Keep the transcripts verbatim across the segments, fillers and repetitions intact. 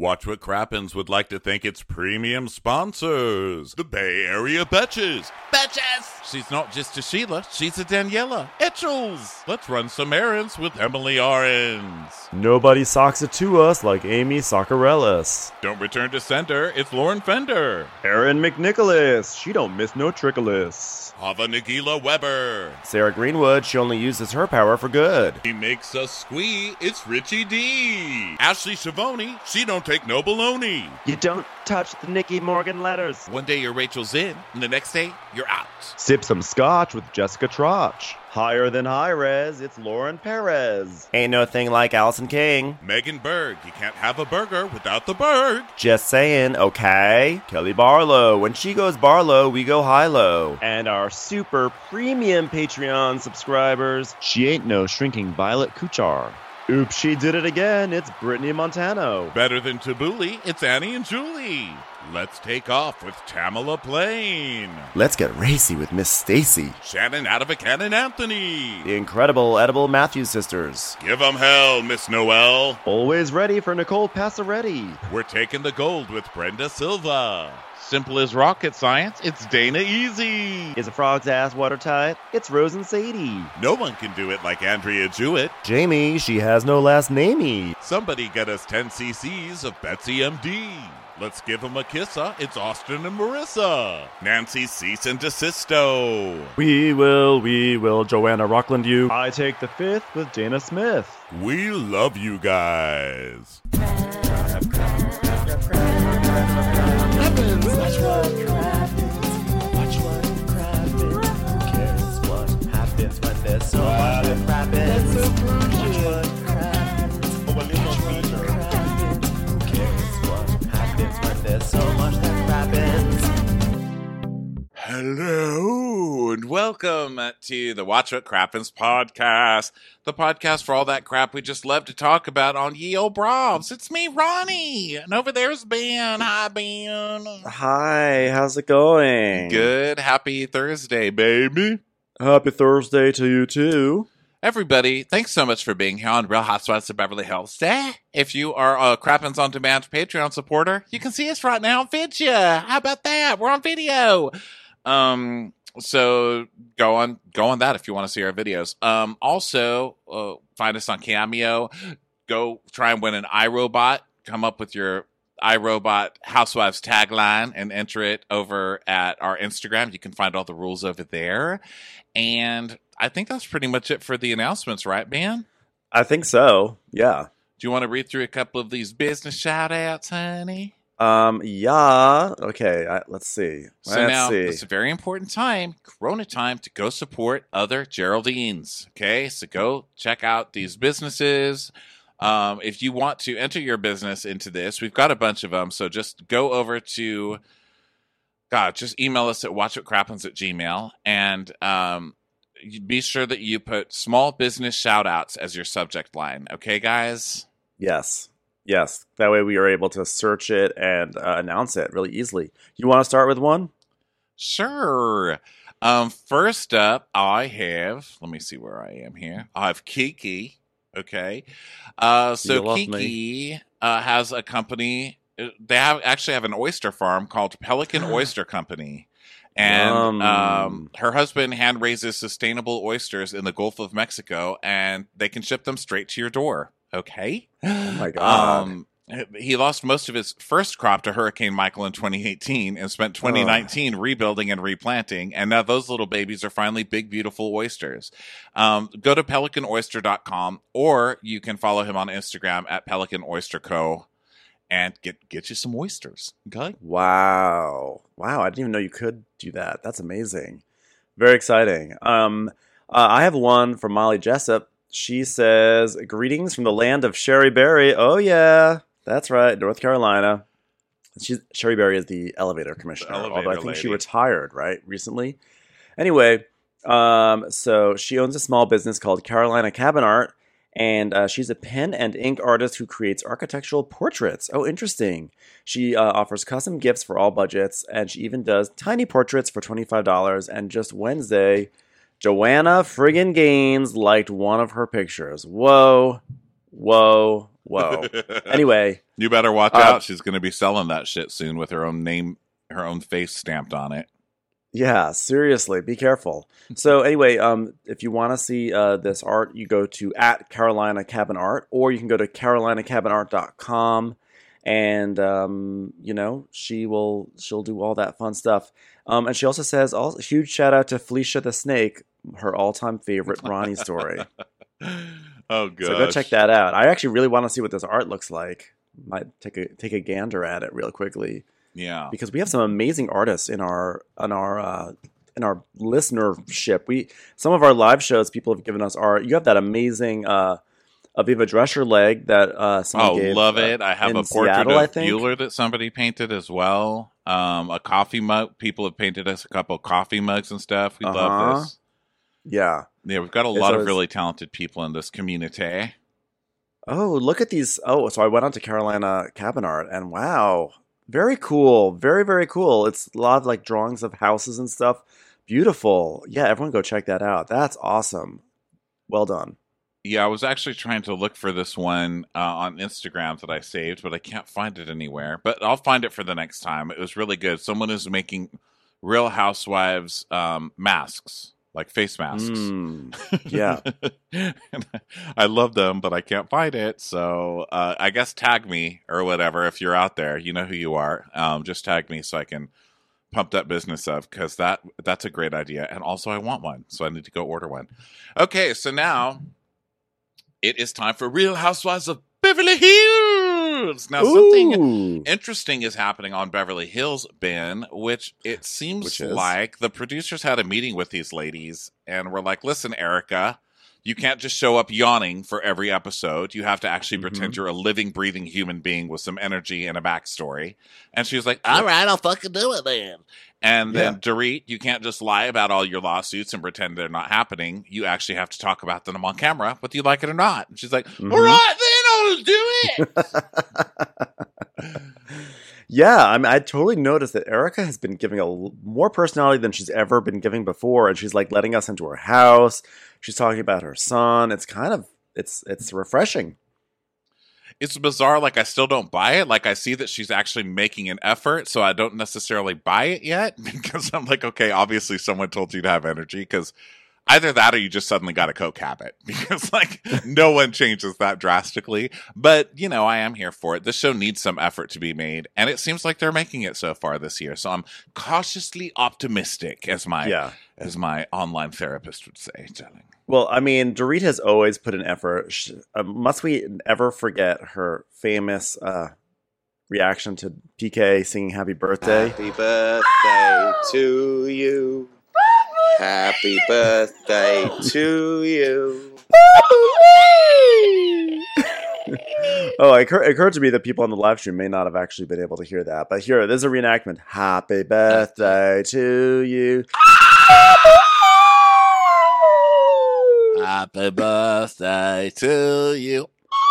Watch What Crappens would like to thank its premium sponsors, the Bay Area Betches. Betches! She's not just a Sheila, she's a Daniela. Etchels! Let's run some errands with Emily Arens. Nobody socks it to us like Amy Soccerellis. Don't return to sender, it's Lauren Fender. Erin McNicholas, she don't miss no trickolas. Hava Nagila Weber. Sarah Greenwood, she only uses her power for good. He makes us squee, it's Richie D. Ashley Schiavone, she don't take no baloney. You don't touch the Nicky Morgan letters. One day you're Rachel's in, and the next day you're out. Sip some scotch with Jessica Trotch. Higher than high res, it's Lauren Perez. Ain't no thing like Allison King. Megan Berg, you can't have a burger without the Berg. Just saying, okay? Kelly Barlow, when she goes Barlow, we go high-low. And our super premium Patreon subscribers, she ain't no shrinking Violet Kuchar. Oops, she did it again, it's Brittany Montano. Better than Tabbouleh, it's Annie and Julie. Let's take off with Tamala Plain. Let's get racy with Miss Stacy. Shannon Adavican and Anthony. The incredible Edible Matthews sisters. Give 'em hell, Miss Noel. Always ready for Nicole Passaretti. We're taking the gold with Brenda Silva. Simple as rocket science, it's Dana Easy. Is a frog's ass watertight? It's Rose and Sadie. No one can do it like Andrea Jewett. Jamie, she has no last namey. Somebody get us ten cc's of Betsy M D. Let's give them a kissa. It's Austin and Marissa. Nancy Cease and Desisto. We will, we will, Joanna Rockland you. I take the fifth with Dana Smith. We love you guys. Watch what crappens. Watch what crappens. Who cares what happens when there's so much that crappens? Watch what crappens. Watch what crappens. Who cares what happens when there's so much that crappens? Hello and welcome to the Watch What Crappens podcast, the podcast for all that crap we just love to talk about on Ye Olde Bravs. It's me, Ronnie, and over there's Ben. Hi, Ben. Hi, how's it going? Good. Happy Thursday, baby. Happy Thursday to you too. Everybody, thanks so much for being here on Real Housewives of Beverly Hills. If you are a Crappens On Demand Patreon supporter, you can see us right now on Vidya. How about that? We're on video. Um, so go on, go on that if you want to see our videos. Um, also, uh, find us on Cameo. Go try and win an iRobot. Come up with your iRobot Housewives tagline and enter it over at our Instagram. You can find all the rules over there. And I think that's pretty much it for the announcements, right, man? I think so, yeah. Do you want to read through a couple of these business shout-outs, honey? Um, yeah. Okay, I, let's see. So let's now, see. it's a very important time, Corona time, to go support other Geraldines, okay? So go check out these businesses. Um, if you want to enter your business into this, we've got a bunch of them, so just go over to, God, just email us at watchwhatcrappens at gmail, and um, be sure that you put small business shout-outs as your subject line, okay, guys? Yes. Yes, that way we are able to search it and uh, announce it really easily. You want to start with one? Sure. Um, first up, I have, let me see where I am here. I have Kiki, okay? Uh, so You love Kiki uh, has a company, they have actually have an oyster farm called Pelican Oyster Company. And Yum. um, her husband hand raises sustainable oysters in the Gulf of Mexico, and they can ship them straight to your door. Okay. Oh my God. Um, he lost most of his first crop to Hurricane Michael in twenty eighteen and spent twenty nineteen oh. rebuilding and replanting. And now those little babies are finally big, beautiful oysters. Um, go to pelican oyster dot com, or you can follow him on Instagram at Pelican Oyster Co. and get, get you some oysters. Okay. Wow. Wow. I didn't even know you could do that. That's amazing. Very exciting. Um, uh, I have one from Molly Jessup. She says, greetings from the land of Sherry Berry. Oh, yeah. That's right. North Carolina. She's, Sherry Berry is the elevator commissioner. The elevator although I think lady. she retired, right, recently. Anyway, um, so she owns a small business called Carolina Cabin Art. And uh, she's a pen and ink artist who creates architectural portraits. Oh, interesting. She uh, offers custom gifts for all budgets. And she even does tiny portraits for twenty-five dollars. And just Wednesday, Joanna friggin' Gaines liked one of her pictures. Whoa, whoa, whoa. Anyway, You better watch Uh, out. She's going to be selling that shit soon with her own name, her own face stamped on it. Yeah, seriously, be careful. So anyway, um, if you want to see uh, this art, you go to at Carolina Cabin Art, or you can go to carolina cabin art dot com, and um, you know she will she'll do all that fun stuff. Um, and she also says, also, huge shout out to Felicia the Snake, her all time favorite Ronnie story. Oh, god! So go check that out. I actually really want to see what this art looks like. Might take a take a gander at it real quickly. Yeah, Because we have some amazing artists in our in our uh, in our listenership. We some of our live shows, people have given us art. You have that amazing uh, Aviva Drescher leg that uh, someone oh, gave, love uh, it! I have in a portrait Seattle, I of think. Bueller that somebody painted as well. Um, a coffee mug. People have painted us a couple coffee mugs and stuff. We Uh-huh. love this. Yeah. Yeah, we've got a It's lot of always- really talented people in this community. Oh, look at these. Oh, so I went on to Carolina Cabin Art, and wow, very cool. Very, very cool. It's a lot of like drawings of houses and stuff. Beautiful. Yeah, everyone go check that out. That's awesome. Well done. Yeah, I was actually trying to look for this one uh, on Instagram that I saved, but I can't find it anywhere. But I'll find it for the next time. It was really good. Someone is making Real Housewives um, masks, like face masks. Mm, yeah. And I love them, but I can't find it. So uh, I guess tag me or whatever if you're out there. You know who you are. Um, just tag me so I can pump that business up, because that that's a great idea. And also I want one, so I need to go order one. Okay, so now it is time for Real Housewives of Beverly Hills. Now something Ooh. interesting is happening on Beverly Hills, Ben, which it seems Which is? like the producers had a meeting with these ladies and were like, listen, Erica, you can't just show up yawning for every episode. You have to actually Mhm. pretend you're a living, breathing human being with some energy and a backstory. And she was like, all right, I'll fucking do it then. And then, Yeah. Dorit, you can't just lie about all your lawsuits and pretend they're not happening. You actually have to talk about them on camera, whether you like it or not. And she's like, Mhm. all right, then I'll do it. Yeah, I mean, I totally noticed that Erica has been giving a l- more personality than she's ever been giving before, and she's like letting us into her house. She's talking about her son. It's kind of it's it's refreshing. It's bizarre. Like, I still don't buy it. Like, I see that she's actually making an effort, so I don't necessarily buy it yet, because I'm like, okay, obviously someone told you to have energy, because either that or you just suddenly got a coke habit, because like no one changes that drastically. But, you know, I am here for it. This show needs some effort to be made, and it seems like they're making it so far this year. So I'm cautiously optimistic, as my Yeah. as my online therapist would say, darling. Well, I mean, Dorit has always put an effort. Sh uh, must we ever forget her famous uh, reaction to P K singing "Happy Birthday"? Happy birthday to you. Happy birthday to you. Oh, it occur- it occurred to me that people on the live stream may not have actually been able to hear that. But here, there's a reenactment. Happy birthday to you. Happy birthday to you.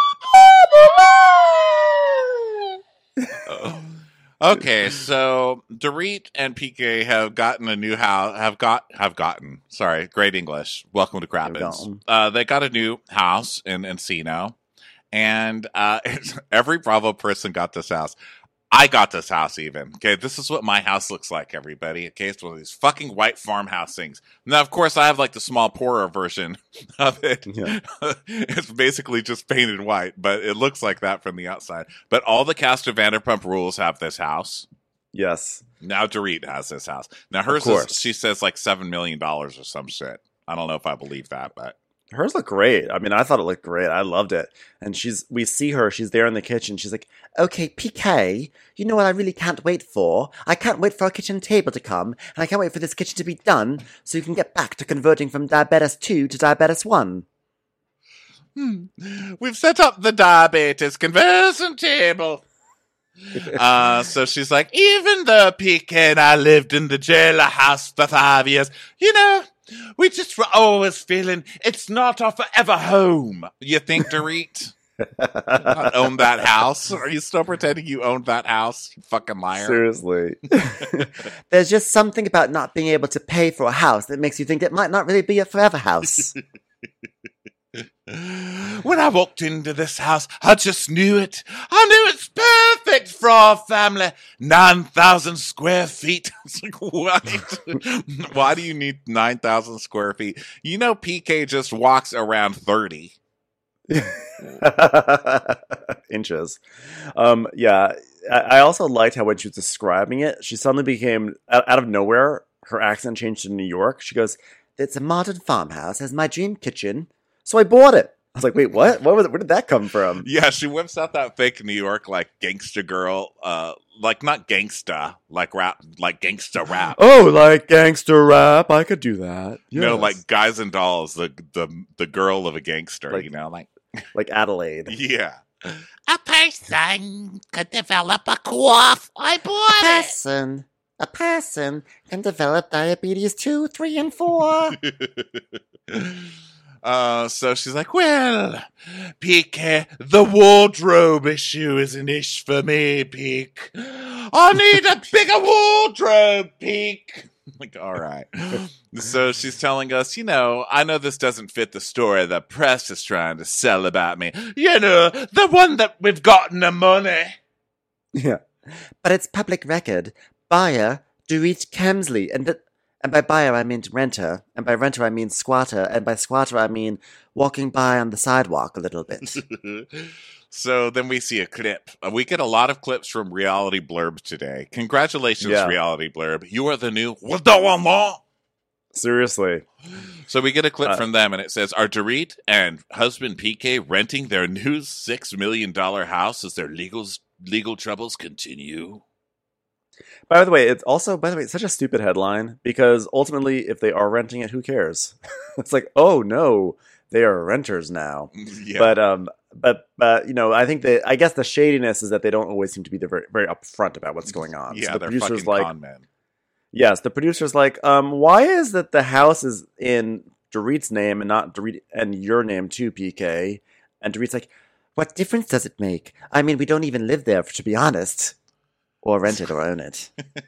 Okay, so Dorit and P K have gotten a new house. Have got have gotten. Sorry, great English. Welcome to Have Crappens. gotten. Uh, they got a new house in Encino, and uh, every Bravo person got this house. I got this house even. Okay, this is what my house looks like, everybody. Okay, it's one of these fucking white farmhouse things. Now, of course, I have like the small poorer version of it. Yeah. It's basically just painted white, but it looks like that from the outside. But all the cast of Vanderpump Rules have this house. Yes. Now Dorit has this house. Now hers course. is, she says, like seven million dollars or some shit. I don't know if I believe that, but Hers look great. I mean, I thought it looked great. I loved it. And she's, we see her, she's there in the kitchen. She's like, okay, P K, you know what I really can't wait for? I can't wait for our kitchen table to come, and I can't wait for this kitchen to be done so you can get back to converting from diabetes two to diabetes one. hmm, we've set up the diabetes conversion table. uh, so she's like, even though P K and I lived in the jailer house for five years, you know, we just were always feeling it's not our forever home. You think, Dorit? Not own that house? Are you still pretending you owned that house? You fucking liar. Seriously. There's just something about not being able to pay for a house that makes you think it might not really be a forever house. When I walked into this house, I just knew it. I knew it's perfect for our family. nine thousand square feet. I was like, what? Why do you need nine thousand square feet? You know, P K just walks around thirty. Inches. Um, yeah. I, I also liked how when she was describing it, she suddenly became, out, out of nowhere, her accent changed to New York. She goes, "It's a modern farmhouse, has my dream kitchen, so I bought it." I was like, wait, what? What was it? Where did that come from? Yeah, she whips out that fake New York, like, gangsta girl, uh, like, not gangsta, like rap, like gangsta rap. Oh, like gangster rap. I could do that. You know, Yes. like Guys and Dolls, the the the girl of a gangster, Like- you know, like, like Adelaide. yeah. A person could develop a cough. I bought it. person, a person can develop diabetes two, three, and four. Uh, so she's like, well, Peek, the wardrobe issue is an ish for me, Peek. I need a bigger wardrobe, Peek. Like, all right. So she's telling us, you know, I know this doesn't fit the story the press is trying to sell about me. You know, the one that we've gotten the money. Yeah, but it's public record. Buyer, Dorit Kemsley, and th- and by buyer I mean renter, and by renter I mean squatter, and by squatter I mean walking by on the sidewalk a little bit. So then we see a clip. Uh, We get a lot of clips from Reality Blurb today. Congratulations, Yeah. Reality Blurb. You are the new Wadawa. Seriously. So we get a clip Uh, from them, and it says, are Dorit and husband P K renting their new six million dollars house as their legal, legal troubles continue? By the way, it's also, by the way, it's such a stupid headline because ultimately, if they are renting it, who cares? It's like, oh no, they are renters now. Yeah. But um, but but you know, I think that I guess the shadiness is that they don't always seem to be the very very upfront about what's going on. yeah, so the they're producer's fucking like, con men. yes, the producer's like, um, why is that the house is in Dorit's name and not Dorit and your name too, P K? And Dorit's like, what difference does it make? I mean, we don't even live there, to be honest, or rent it or own it.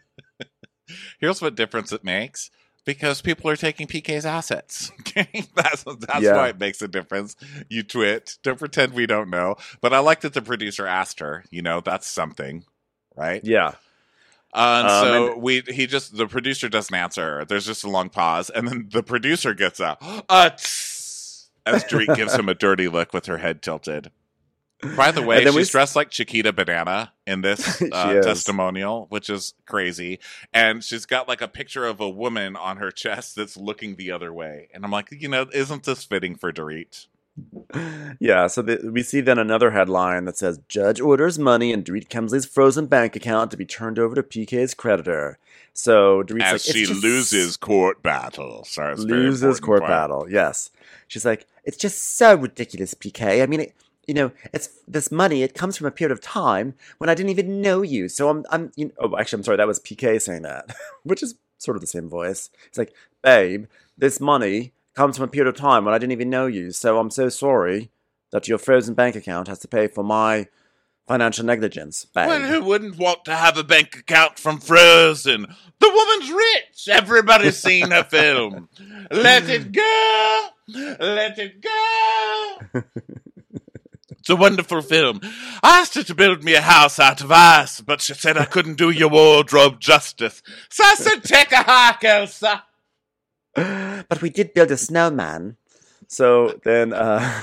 Here's what difference it makes. Because people are taking P K's assets. Okay? That's that's Yeah. why it makes a difference. You twit. Don't pretend we don't know. But I like that the producer asked her. You know, that's something. Right? Yeah. Uh, and Um, so and- we he just the producer doesn't answer her. There's just a long pause, and then the producer gets out. Uh, tss, as Dorit gives him a dirty look with her head tilted. By the way, And then she's we- dressed like Chiquita Banana in this She uh, is. testimonial, which is crazy. And she's got like a picture of a woman on her chest that's looking the other way. And I'm like, you know, isn't this fitting for Dorit? Yeah, so the, we see then another headline that says, Judge orders money in Dorit Kemsley's frozen bank account to be turned over to P K's creditor. So Dorit's As like, she it's just- loses court battle. Sorry, it's a very loses important court part. battle, yes. She's like, it's just so ridiculous, P K. I mean, it, you know, it's this money, it comes from a period of time when I didn't even know you. So I'm, I'm, you know, oh, actually, I'm sorry, that was P K saying that, which is sort of the same voice. It's like, babe, this money comes from a period of time when I didn't even know you. So I'm so sorry that your frozen bank account has to pay for my financial negligence, babe. Well, who wouldn't want to have a bank account from Frozen? The woman's rich. Everybody's seen her film. Let it go. Let it go. It's a wonderful film. I asked her to build me a house out of ice, but she said I couldn't do your wardrobe justice. So I said, take a hike, Elsa. But we did build a snowman. So then, uh,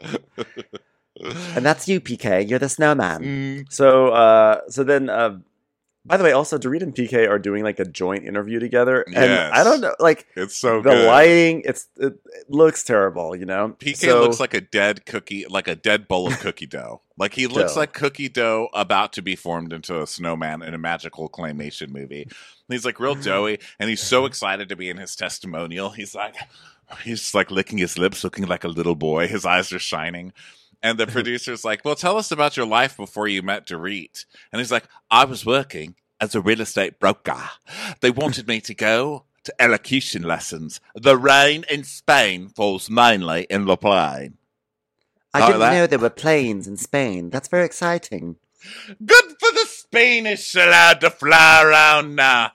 and that's you, P K. You're the snowman. Mm. So, uh, so then, uh, by the way, also Dorit and P K are doing like a joint interview together, and Yes. I don't know, like It's so the good. lighting, it's it, it looks terrible, you know. P K So- looks like a dead cookie, like a dead bowl of cookie dough. Like he looks Dough. like cookie dough about to be formed into a snowman in a magical claymation movie. He's like real doughy, and he's so excited to be in his testimonial. He's like, he's like licking his lips, looking like a little boy. His eyes are shining. And the producer's like, well, tell us about your life before you met Dorit. And he's like, I was working as a real estate broker. They wanted me to go to elocution lessons. The rain in Spain falls mainly in La Plain. I Oh, didn't that- know there were planes in Spain. That's very exciting. Good for the Spanish allowed to fly around now.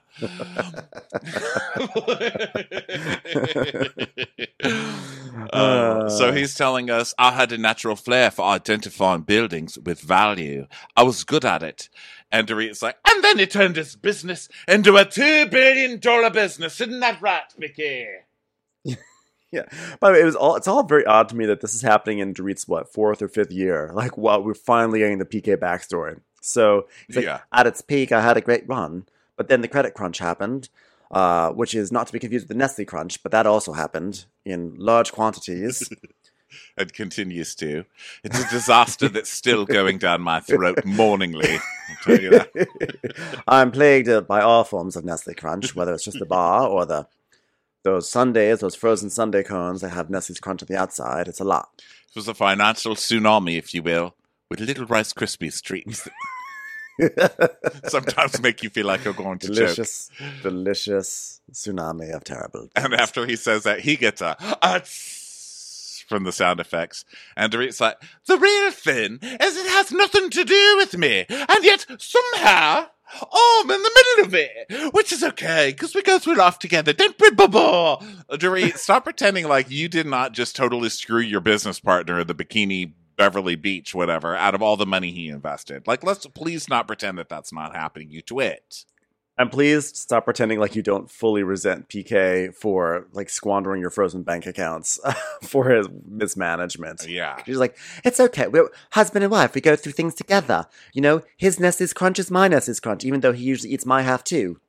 Uh, so he's telling us, I had a natural flair for identifying buildings with value. I was good at it. And Dorit's like, and then he turned his business into a two billion dollars business. Isn't that right, Vicky? Yeah. By the way, it was all it's all very odd to me that this is happening in Dorit's, what, fourth or fifth year. Like, while we're finally getting the P K backstory. So he's like, Yeah. at its peak, I had a great run, but then the credit crunch happened, uh, which is not to be confused with the Nestle crunch, but that also happened in large quantities. And continues to. It's a disaster that's still going down my throat morningly. I'll tell you that. I'm plagued uh, by all forms of Nestle crunch, whether it's just the bar or the those sundaes, those frozen sundae cones that have Nestle's crunch on the outside. It's a lot. It was a financial tsunami, if you will, with little Rice Krispies treats that sometimes make you feel like you're going to choke. delicious, delicious tsunami of terrible. And after he says that, he gets a, a tss from the sound effects. And Dorit's like, the real thing is it has nothing to do with me. And yet, somehow, oh, I'm in the middle of it, which is okay, because we go through life together. Don't be bubble. Dorit, stop pretending like you did not just totally screw your business partner at the Bikini Beverly Beach, whatever, out of all the money he invested. Like, let's please not pretend that that's not happening. You twit. And please stop pretending like you don't fully resent P K for like squandering your frozen bank accounts for his mismanagement. Yeah. She's like, it's okay. We're husband and wife. We go through things together. You know, his Nestle's crunch is my Nestle's crunch, even though he usually eats my half too.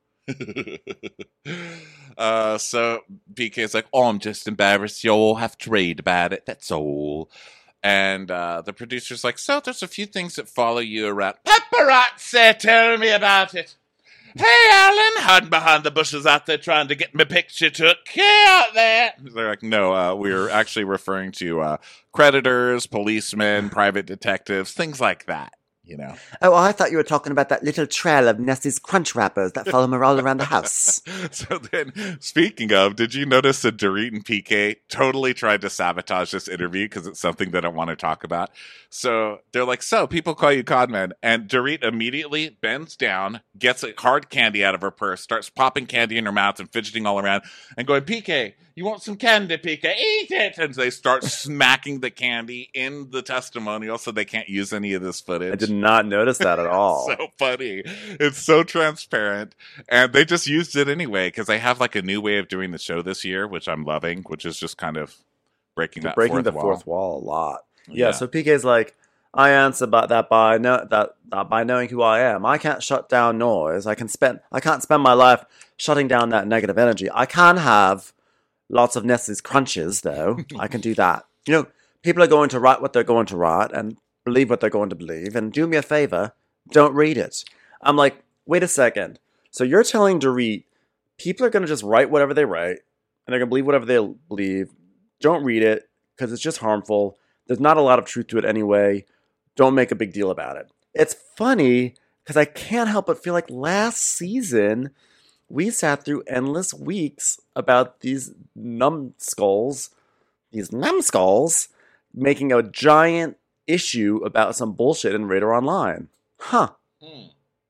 uh, so P K's like, oh, I'm just embarrassed. You all have to read about it. That's all. And uh, the producer's like, so there's a few things that follow you around. Paparazzi, tell me about it. Hey, Alan, hiding behind the bushes out there trying to get my picture took. Hey, out there. They're like, no, uh, we're actually referring to uh, creditors, policemen, private detectives, things like that, you know. Oh, I thought you were talking about that little trail of Nestle's crunch wrappers that follow him all around the house. So then, speaking of, did you notice that Dorit and P K totally tried to sabotage this interview because it's something that I want to talk about? So they're like, so people call you Codman. And Dorit immediately bends down, gets a hard candy out of her purse, starts popping candy in her mouth and fidgeting all around and going, P K, you want some candy, P K? Eat it! And they start smacking the candy in the testimonial so they can't use any of this footage. I did not notice that at all. So funny. It's so transparent. And they just used it anyway because they have like a new way of doing the show this year, which I'm loving, which is just kind of breaking They're that breaking fourth the wall. fourth wall a lot. Yeah, Yeah. so P K's like, I answer about that by no, that, that by knowing who I am. I can't shut down noise. I can spend I can't spend my life shutting down that negative energy. I can have lots of Nestle's crunches though. I can do that. You know, people are going to write what they're going to write and believe what they're going to believe. And do me a favor, don't read it. I'm like, wait a second. So you're telling Dorit people are going to just write whatever they write and they're going to believe whatever they believe. Don't read it because it's just harmful. There's not a lot of truth to it anyway. Don't make a big deal about it. It's funny because I can't help but feel like last season we sat through endless weeks about these numbskulls, these numbskulls, making a giant issue about some bullshit in Radar Online. Huh. Hmm.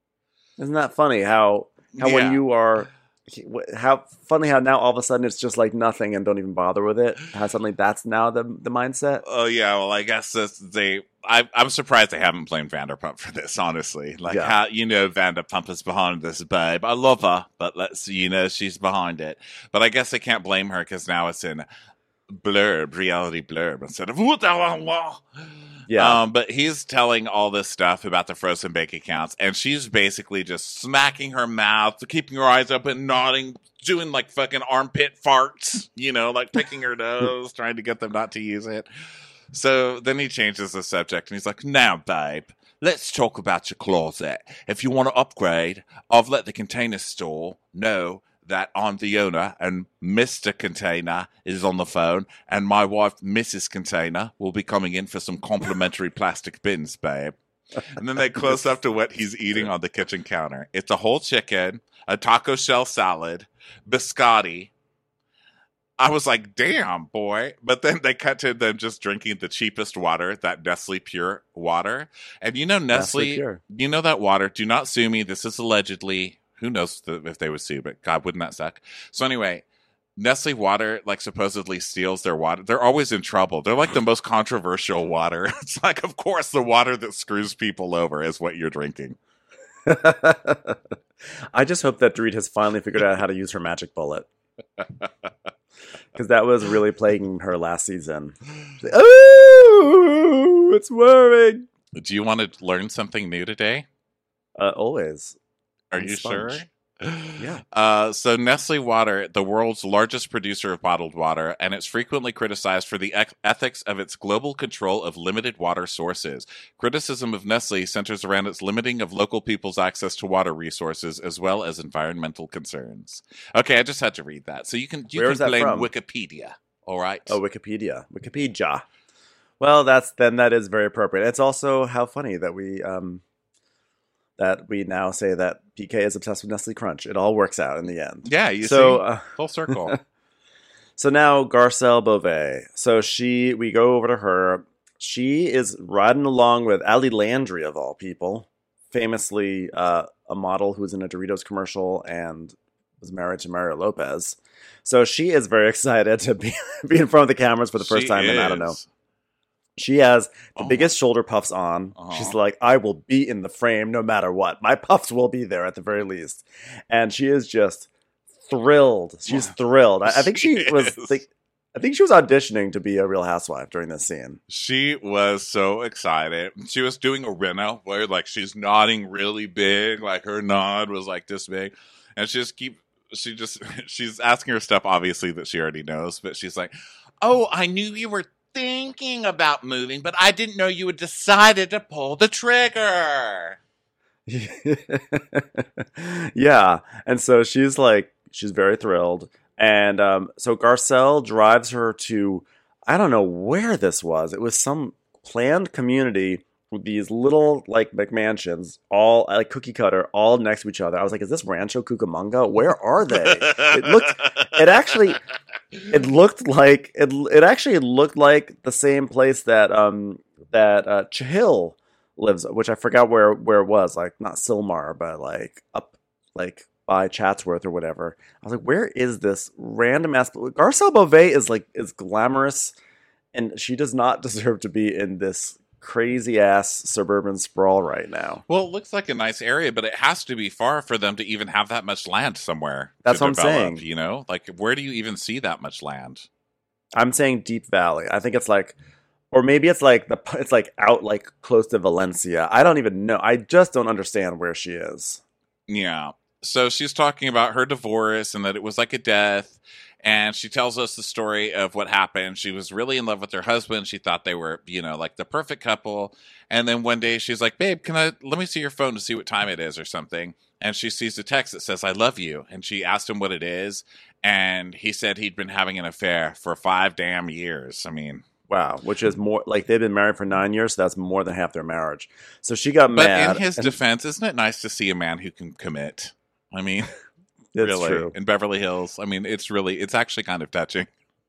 Isn't that funny how how Yeah. when you are how funny how now all of a sudden it's just like nothing and don't even bother with it. How suddenly that's now the the mindset. Oh yeah, well I guess this, they. I, I'm surprised they haven't blamed Vanderpump for this. Honestly, like Yeah. how you know Vanderpump is behind this, babe. I love her, but let's you know she's behind it. But I guess they can't blame her because now it's in blurb, reality blurb instead of what the hell. Yeah. Um, but he's telling all this stuff about the frozen bank accounts, and she's basically just smacking her mouth, keeping her eyes open, nodding, doing like fucking armpit farts, you know, like picking her nose, trying to get them not to use it. So then he changes the subject, and he's like, now, babe, let's talk about your closet. If you want to upgrade, I've let the Container Store know that I'm the owner, and Mister Container is on the phone, and my wife, Missus Container, will be coming in for some complimentary plastic bins, babe. And then they close up to what he's eating on the kitchen counter. It's a whole chicken, a taco shell salad, biscotti. I was like, damn, boy. But then they cut to them just drinking the cheapest water, that Nestle Pure water. And you know, Nestle, Nestle Pure. you know that water. Do not sue me. This is allegedly who knows th- if they would sue, but God, wouldn't that suck? So anyway, Nestle water, like, supposedly steals their water. They're always in trouble. They're like the most controversial water. It's like, of course, the water that screws people over is what you're drinking. I just hope that Dorit has finally figured out how to use her magic bullet. Because that was really plaguing her last season. Like, oh, it's worrying. Do you want to learn something new today? Uh, always. Are I'm you sponge. sure? Yeah. Uh, so Nestle Water, the world's largest producer of bottled water, and it's frequently criticized for the ec- ethics of its global control of limited water sources. Criticism of Nestle centers around its limiting of local people's access to water resources, as well as environmental concerns. Okay, I just had to read that. So you can you Where can is that blame from? Wikipedia. All right. Oh, Wikipedia. Wikipedia. Well, that's then that is very appropriate. It's also how funny that we um that we now say that P K is obsessed with Nestle Crunch. It all works out in the end. Yeah, you so, see, uh, full circle. So now Garcelle Beauvais. So she, we go over to her. She is riding along with Ali Landry of all people, famously uh, a model who was in a Doritos commercial and was married to Mario Lopez. So she is very excited to be be in front of the cameras for the first She time in I don't know. is. She has the Oh. biggest shoulder puffs on. Uh-huh. She's like, I will be in the frame no matter what. My puffs will be there at the very least. And she is just thrilled. She's Wow. thrilled. I, I think she, She was is. like, I think she was auditioning to be a Real Housewife during this scene. She was so excited. She was doing a reno where, like, she's nodding really big, like her nod was like this big, and she just keep she just she's asking her stuff obviously that she already knows, but she's like, Oh, I knew you were thinking about moving, but I didn't know you had decided to pull the trigger. Yeah. And so she's like, she's very thrilled. And um, so Garcelle drives her to, I don't know where this was. It was some planned community with these little like McMansions, all like cookie cutter, all next to each other. I was like, is this Rancho Cucamonga? Where are they? It looked, it actually, it looked like, it It actually looked like the same place that um that uh, Chihil lives, which I forgot where where it was, like not Silmar, but like up like by Chatsworth or whatever. I was like, where is this random ass? Garcelle Beauvais is like is glamorous, and she does not deserve to be in this crazy ass suburban sprawl right now. well, it looks like a nice area, but it has to be far for them to even have that much land somewhere. That's to what I'm develop, saying. You know, like, where do you even see that much land? I'm saying Deep Valley. I think it's like, or maybe it's like the it's like out like close to Valencia. I don't even know. I just don't understand where she is. Yeah. So she's talking about her divorce and that it was like a death. And she tells us the story of what happened. She was really in love with her husband. She thought they were, you know, like the perfect couple. And then one day she's like, babe, can I, let me see your phone to see what time it is or something. And she sees a text that says, I love you. And she asked him what it is. And he said he'd been having an affair for five damn years. I mean, Wow, which is more like they've been married for nine years. So that's more than half their marriage. So she got but mad. in his and- defense, isn't it nice to see a man who can commit? I mean, it's really, true. in Beverly Hills. I mean, it's really, it's actually kind of touching.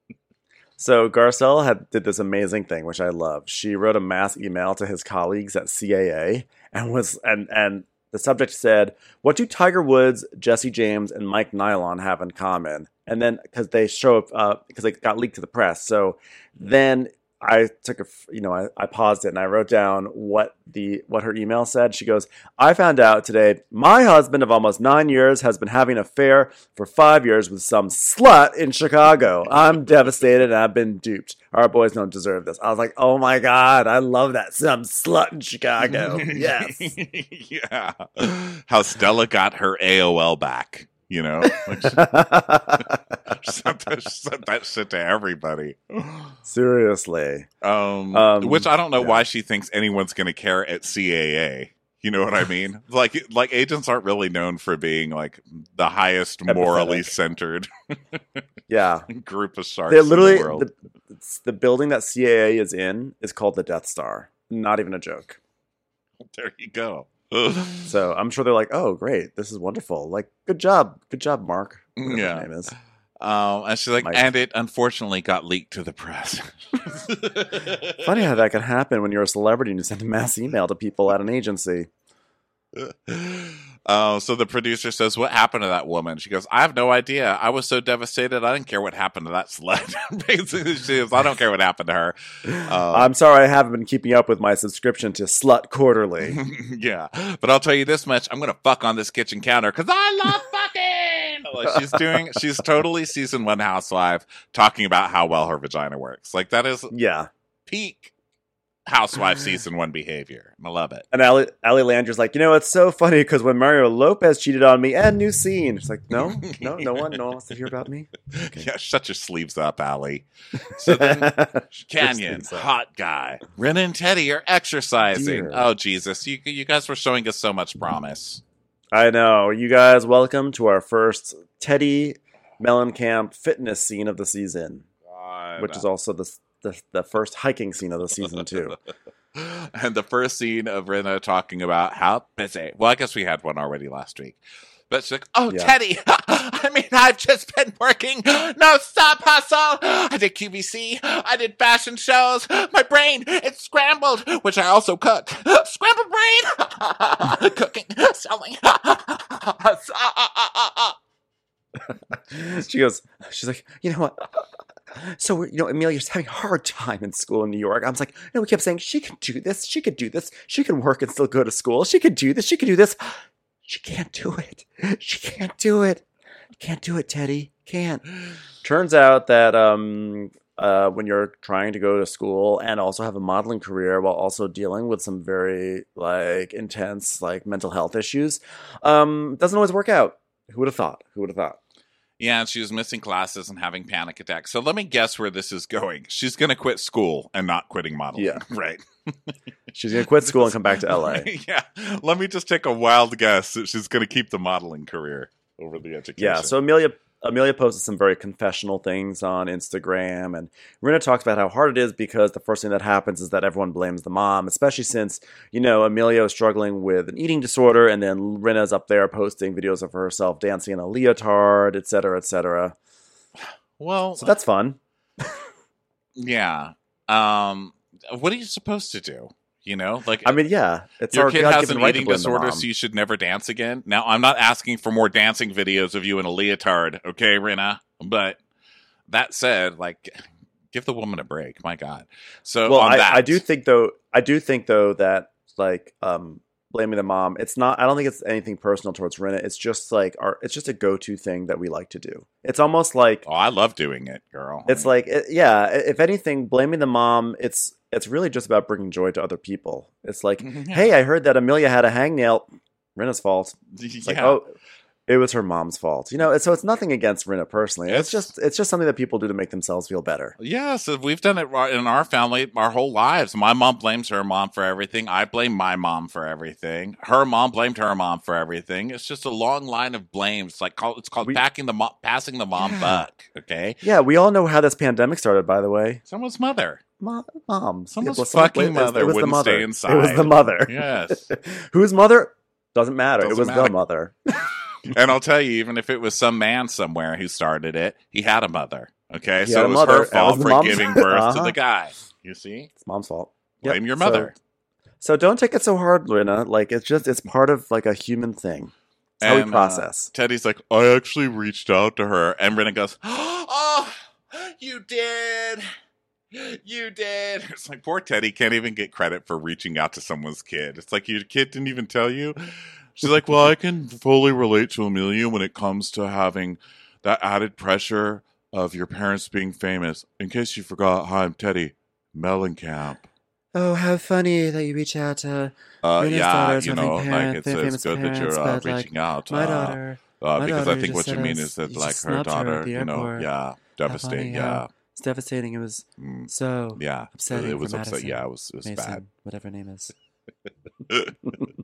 So Garcelle had did this amazing thing, which I love. She wrote a mass email to his colleagues at C A A and was and and the subject said, "What do Tiger Woods, Jesse James, and Mike Nylon have in common?" And then because they show up uh, because it got leaked to the press, so then I took a you know I, I paused it and I wrote down what the what her email said. She goes, "I found out today my husband of almost nine years has been having an affair for five years with some slut in Chicago. I'm devastated and I've been duped. Our boys don't deserve this." I was like, "Oh my god, I love that, some slut in Chicago." Yes. Yeah. How Stella got her A O L back, you know? Like, she, she sent that, she sent that shit to everybody. Seriously. Um, Um, which I don't know yeah. why she thinks anyone's going to care at C A A. You know what I mean? Like, like agents aren't really known for being like the highest morally Empathetic. centered Yeah. group of sharks They're in literally the world. the, it's- the building that C A A is in is called the Death Star. Not even a joke. There you go. So I'm sure they're like, "Oh, great, this is wonderful. Like, good job, good job, Mark." Whatever Yeah. his name is. Um, and she's like, Mike. and it unfortunately got leaked to the press. Funny how that can happen when you're a celebrity and you send a mass email to people at an agency. Uh, so the producer says, "What happened to that woman?" She goes, "I have no idea. I was so devastated. I didn't care what happened to that slut." Basically, she goes, "I don't care what happened to her." Uh, I'm sorry I haven't been keeping up with my subscription to Slut Quarterly. yeah, but I'll tell you this much: I'm gonna fuck on this kitchen counter because I love fucking. Like she's doing, she's totally season one housewife talking about how well her vagina works. Like that is Yeah. peak housewife season one behavior. I love it. And Ali, Ali Landry's like, you know, it's so funny because when Mario Lopez cheated on me and new scene. It's like, no, no, no one, no one wants to hear about me. Okay. Yeah, shut your sleeves up, Allie. So then Canyon, sleeves up. hot guy. Ren and Teddy are exercising. Dear. Oh, Jesus. You, you guys were showing us so much promise. I know. You guys, welcome to our first Teddy Mellencamp fitness scene of the season, which is also the, the the first hiking scene of the season, too. And the first scene of Rinna talking about how busy. Well, I guess we had one already last week. But she's like, "Oh, Yeah. Teddy, I mean, I've just been working. No stop hustle. I did Q V C. I did fashion shows. My brain, it's scrambled, which I also cooked. Scrambled brain. Cooking, selling. She goes, she's like, you know what? So, you know, Amelia's having a hard time in school in New York. I was like, no, we kept saying, she can do this. She could do this. She can work and still go to school. She could do this. She could do this. She can't do it. She can't do it. Can't do it, Teddy. Can't. Turns out that um, uh, when you're trying to go to school and also have a modeling career while also dealing with some very like intense like mental health issues, um, doesn't always work out. Who would have thought? Who would have thought? Yeah, and she was missing classes and having panic attacks. So let me guess where this is going. She's going to quit school and not quitting modeling. Yeah. Right. She's going to quit school and come back to L A. Yeah. Let me just take a wild guess that she's going to keep the modeling career over the education. Yeah, so Amelia Amelia posted some very confessional things on Instagram, and Rinna talks about how hard it is because the first thing that happens is that everyone blames the mom, especially since, you know, Amelia is struggling with an eating disorder, and then Rinna's up there posting videos of herself dancing in a leotard, et cetera, et cetera. Well, So that's fun. yeah. Um, what are you supposed to do? You know, like I mean, yeah, it's your our kid has God-given an right to eating blame the disorder, mom. so you should never dance again. Now, I'm not asking for more dancing videos of you in a leotard, okay, Rinna? But that said, like, give the woman a break. My God. So, Well, on I, that, I do think though, I do think though that like um, blaming the mom, it's not. I don't think it's anything personal towards Rinna. It's just like our. It's just a go-to thing that we like to do. It's almost like Oh, I love doing it, girl. it's like it, yeah. If anything, blaming the mom, it's it's really just about bringing joy to other people. It's like, hey, I heard that Amelia had a hangnail. Rinna's fault. It's yeah. like, oh, it was her mom's fault. You know, so it's nothing against Rinna personally. It's, It's- just it's just something that people do to make themselves feel better. Yeah, so we've done it right in our family our whole lives. My mom blames her mom for everything. I blame my mom for everything. Her mom blamed her mom for everything. It's just a long line of blames. It's like call, it's called We- packing the mo- passing the mom Yeah. buck. Okay, Yeah, we all know how this pandemic started, by the way. someone's mother. Mom, mom. Someone's It was someone- fucking it was- mother it was the wouldn't mother. stay It inside. was the mother. Yes, Whose mother? Doesn't matter. Doesn't it was matter. the mother. and I'll tell you, even if it was some man somewhere who started it, he had a mother. Okay, He so had it a was mother. her That fault was the for mom's- giving birth to Uh-huh. the guy. You see, It's mom's fault. blame Yep. your So- mother. So, don't take it so hard, Luna. Like it's just it's part of like a human thing. It's how we And, uh, process. Teddy's like, I actually reached out to her. And Rinna goes, oh, you did. You did. It's like, poor Teddy can't even get credit for reaching out to someone's kid. It's like, your kid didn't even tell you. She's like, well, I can fully relate to Amelia when it comes to having that added pressure of your parents being famous. In case you forgot, hi, I'm Teddy Mellencamp. Oh, how funny that you reach out to Uh, Rinna's yeah, daughter's you having know, like parent- it's, famous it's good that parents, you're uh, but, like, reaching out. my uh, daughter. Uh, My because I daughter think just what you said mean us- is that, you like, just her snubbed her at daughter, the you know, airport. yeah, devastating, funny how- yeah. It's devastating. It was Mm, so yeah, upsetting it was for upset. Madison. Yeah, it was, it was Mason, whatever her name is. bad.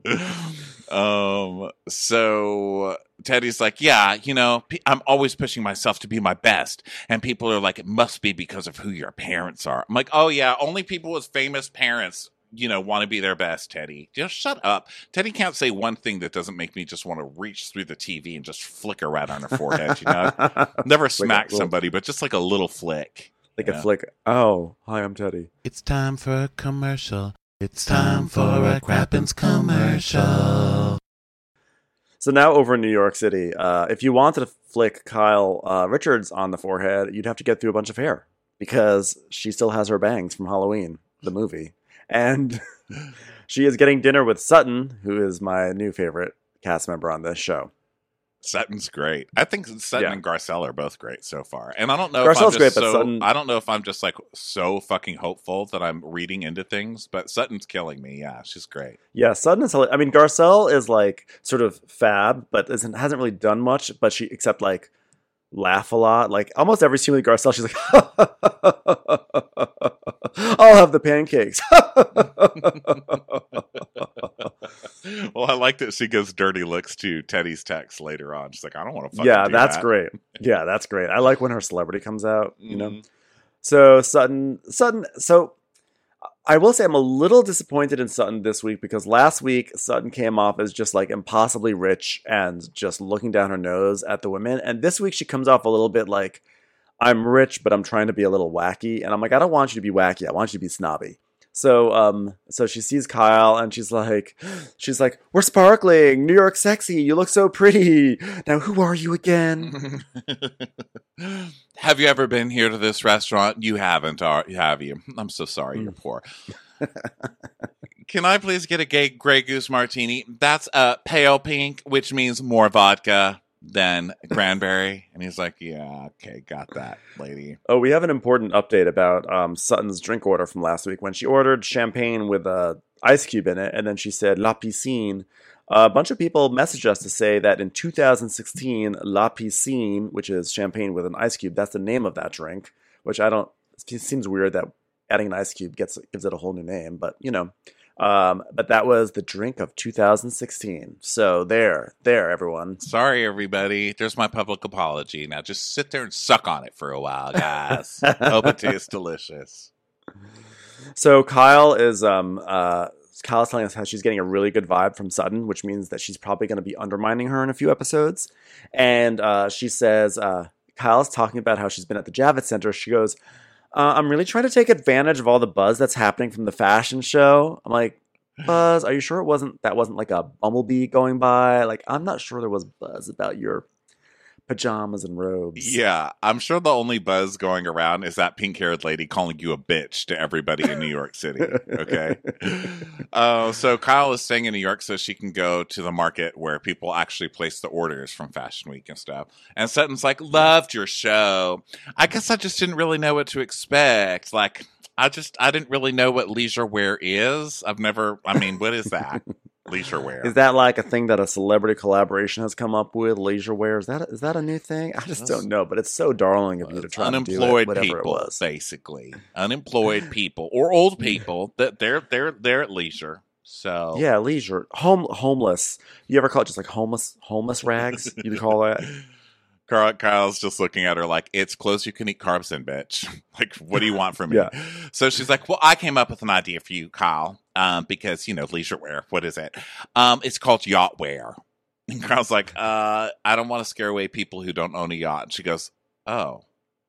um, so Teddy's like, yeah, you know, pe- I'm always pushing myself to be my best, and people are like, it must be because of who your parents are. I'm like, oh yeah, only people with famous parents, you know, want to be their best, Teddy. Just shut up. Teddy can't say one thing that doesn't make me just want to reach through the T V and just flick her right on her forehead, you know? Never smack little- somebody, but just like a little flick. Like Yeah. a flick. Oh, hi, I'm Teddy. It's time for a commercial. It's time for a Crappens commercial. So now over in New York City, uh, if you wanted to flick Kyle uh, Richards on the forehead, you'd have to get through a bunch of hair because she still has her bangs from Halloween, the movie. And she is getting dinner with Sutton, who is my new favorite cast member on this show. Sutton's great. I think Sutton Yeah. and Garcelle are both great so far. And I don't know Garcelle's if I'm just great, but so, Sutton- I don't know if I'm just like so fucking hopeful that I'm reading into things, but Sutton's killing me. Yeah, she's great. Yeah, Sutton is. I mean, Garcelle is like sort of fab, but isn't, hasn't really done much. But she except like laugh a lot. Like almost every scene with Garcelle, she's like, "I'll have the pancakes." Well, I like that she gives dirty looks to Teddy's text later on. She's like, I don't want to fucking Yeah, do that's that. great. Yeah, that's great. I like when her celebrity comes out. You know. Mhm. So Sutton, Sutton. So I will say I'm a little disappointed in Sutton this week because last week Sutton came off as just like impossibly rich and just looking down her nose at the women, and this week she comes off a little bit like I'm rich, but I'm trying to be a little wacky, and I'm like I don't want you to be wacky. I want you to be snobby. So, um, so she sees Kyle and she's like, she's like, we're sparkling, New York sexy. You look so pretty. Now, who are you again? Have you ever been here to this restaurant? You haven't, are, have you? I'm so sorry, you're poor. Can I please get a gay Grey Goose martini? That's uh, pale pink, which means more vodka than cranberry. And he's like, yeah, okay, got that, lady. Oh, we have an important update about um, Sutton's drink order from last week when she ordered champagne with a ice cube in it, and then she said La Piscine. Uh, a bunch of people messaged us to say that in two thousand sixteen, La Piscine, which is champagne with an ice cube, that's the name of that drink, which I don't, it seems weird that adding an ice cube gets gives it a whole new name, but you know. Um, but that was the drink of two thousand sixteen. So there, there, everyone. Sorry, everybody. There's my public apology. Now just sit there and suck on it for a while, guys. Hope it tastes delicious. So Kyle is um uh Kyle's telling us how she's getting a really good vibe from Sutton, which means that she's probably going to be undermining her in a few episodes. And uh, she says, uh, Kyle's talking about how she's been at the Javits Center. She goes, uh, I'm really trying to take advantage of all the buzz that's happening from the fashion show. I'm like, buzz? Are you sure it wasn't, that wasn't like a bumblebee going by? Like, I'm not sure there was buzz about your pajamas and robes. Yeah, I'm sure the only buzz going around is that pink-haired lady calling you a bitch to everybody in New York City. Okay. Uh, so Kyle is staying in New York so she can go to the market where people actually place the orders from Fashion Week and stuff. And Sutton's like, loved your show. I guess I just didn't really know what to expect. Like, I just, I didn't really know what leisure wear is. I've never, I mean, what is that? Leisure wear. Is that like a thing that a celebrity collaboration has come up with? Leisure wear? Is that is that a new thing? I just don't know, but it's so darling of you to try to do it, unemployed whatever it people, was. basically. Unemployed people or old people that they're they're they're at leisure. So Yeah, leisure. Home homeless. You ever call it just like homeless homeless rags? You call that? Carl, Kyle's just looking at her like, it's clothes you can eat carbs in, bitch. Like, what do you want from me? Yeah. So she's like, well, I came up with an idea for you, Kyle, um, because, you know, leisure wear. What is it? Um, it's called yacht wear. And Kyle's like, uh, I don't want to scare away people who don't own a yacht. And she goes, oh.